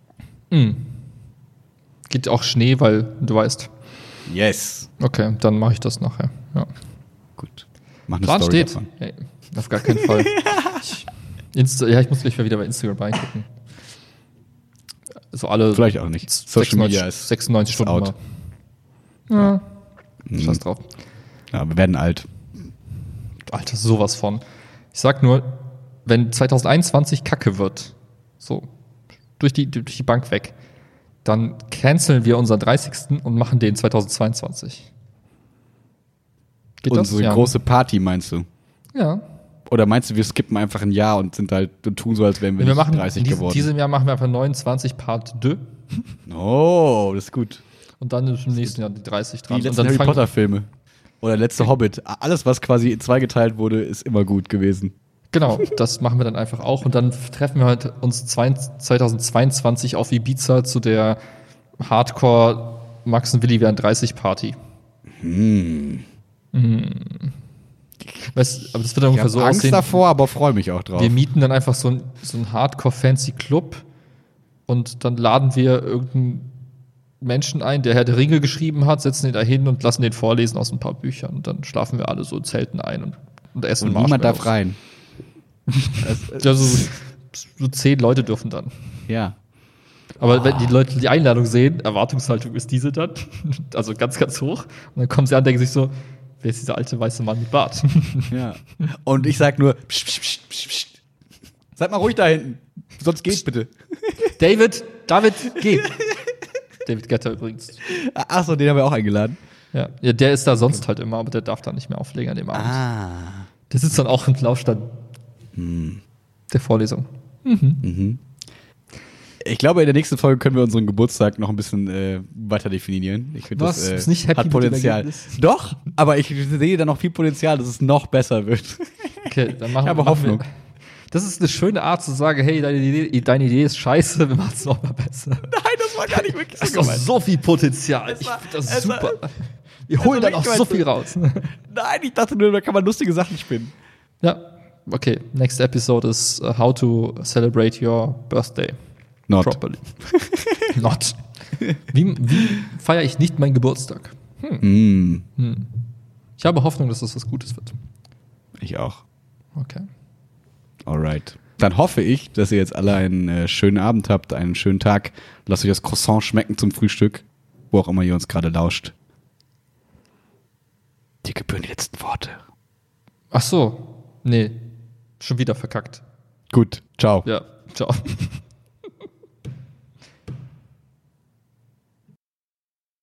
S1: Geht auch Schnee, weil du weißt.
S2: Yes.
S1: Okay, dann mache ich das nachher. Ja.
S2: Gut. Mach eine
S1: Plan
S2: Story
S1: steht.
S2: davon.
S1: Hey, auf gar keinen Fall. Ich muss gleich mal wieder bei Instagram reingucken. Also alle
S2: Vielleicht auch nicht. Social Media ist
S1: 96 Stunden
S2: out.
S1: mal. Ja. Scheiß drauf.
S2: Ja, wir werden alt.
S1: Alter, sowas von. Ich sag nur, wenn 2021 Kacke wird, so, durch die Bank weg, dann canceln wir unseren 30. und machen den 2022. Geht
S2: Unsere
S1: das? Ja.
S2: große Party, meinst du?
S1: Ja.
S2: Oder meinst du, wir skippen einfach ein Jahr und sind halt und tun so, als wären wir
S1: Wir
S2: nicht
S1: machen
S2: 30 geworden?
S1: Diesem Jahr machen wir einfach 29 Part 2
S2: Oh, das ist gut.
S1: und dann ist im nächsten Jahr die 30 dran.
S2: Die letzten
S1: und dann
S2: Harry Potter-Filme. Oder letzte Hobbit. Alles, was quasi in 2 geteilt wurde, ist immer gut gewesen.
S1: Genau, das machen wir dann einfach auch. Und dann treffen wir halt uns 2022 auf Ibiza zu der Hardcore Max und Willi wären 30 Party. Weißt, aber das wird dann
S2: Ich
S1: ungefähr
S2: habe
S1: so
S2: Angst
S1: aussehen.
S2: davor, aber freue mich auch drauf.
S1: Wir mieten dann einfach so einen Hardcore-Fancy-Club und dann laden wir irgendeinen Menschen ein, der Herr der Ringe geschrieben hat, setzen ihn da hin und lassen den vorlesen aus ein paar Büchern. Und dann schlafen wir alle so in Zelten ein und essen
S2: und niemand darf rein.
S1: Also so 10 Leute dürfen dann.
S2: Ja.
S1: Aber wenn die Leute die Einladung sehen, Erwartungshaltung ist diese dann, also ganz, ganz hoch. Und dann kommen sie an und denken sich so, wer ist dieser alte weiße Mann mit Bart?
S2: Ja. Und ich sag nur, psch, psch, psch, psch, psch. Seid mal ruhig da hinten. Sonst geht bitte.
S1: David, geh. David Guetta übrigens.
S2: Achso, den haben wir auch eingeladen.
S1: Ja, der ist da sonst halt immer, aber der darf da nicht mehr auflegen an dem Abend.
S2: Ah.
S1: Der sitzt dann auch im Laufstand der Vorlesung.
S2: Ich glaube, in der nächsten Folge können wir unseren Geburtstag noch ein bisschen weiter definieren. Ich finde,
S1: Was?
S2: das
S1: Bist nicht happy
S2: hat
S1: mit dem
S2: Potenzial.
S1: Ergebnis?
S2: Doch, aber ich sehe da noch viel Potenzial, dass es noch besser wird.
S1: Okay, dann machen
S2: Ich habe
S1: machen
S2: Hoffnung.
S1: Wir. Das ist eine schöne Art zu sagen, hey, deine Idee ist scheiße, wir machen es noch mal besser.
S2: Nein, das war gar nicht wirklich
S1: Das ist doch so viel Potenzial. Ich finde das super. Wir holen da noch so viel raus.
S2: Nein, ich dachte nur, da kann man lustige Sachen spinnen.
S1: Ja, okay. Next episode ist how to celebrate your birthday
S2: Not.
S1: properly. Not. Wie feiere ich nicht meinen Geburtstag? Ich habe Hoffnung, dass das was Gutes wird.
S2: Ich auch.
S1: Okay.
S2: Alright. Dann hoffe ich, dass ihr jetzt alle einen schönen Abend habt, einen schönen Tag. Lasst euch das Croissant schmecken zum Frühstück, wo auch immer ihr uns gerade lauscht. Die gebühren die letzten Worte.
S1: Ach so. Nee. Schon wieder verkackt.
S2: Gut, ciao.
S1: Ja. Ciao.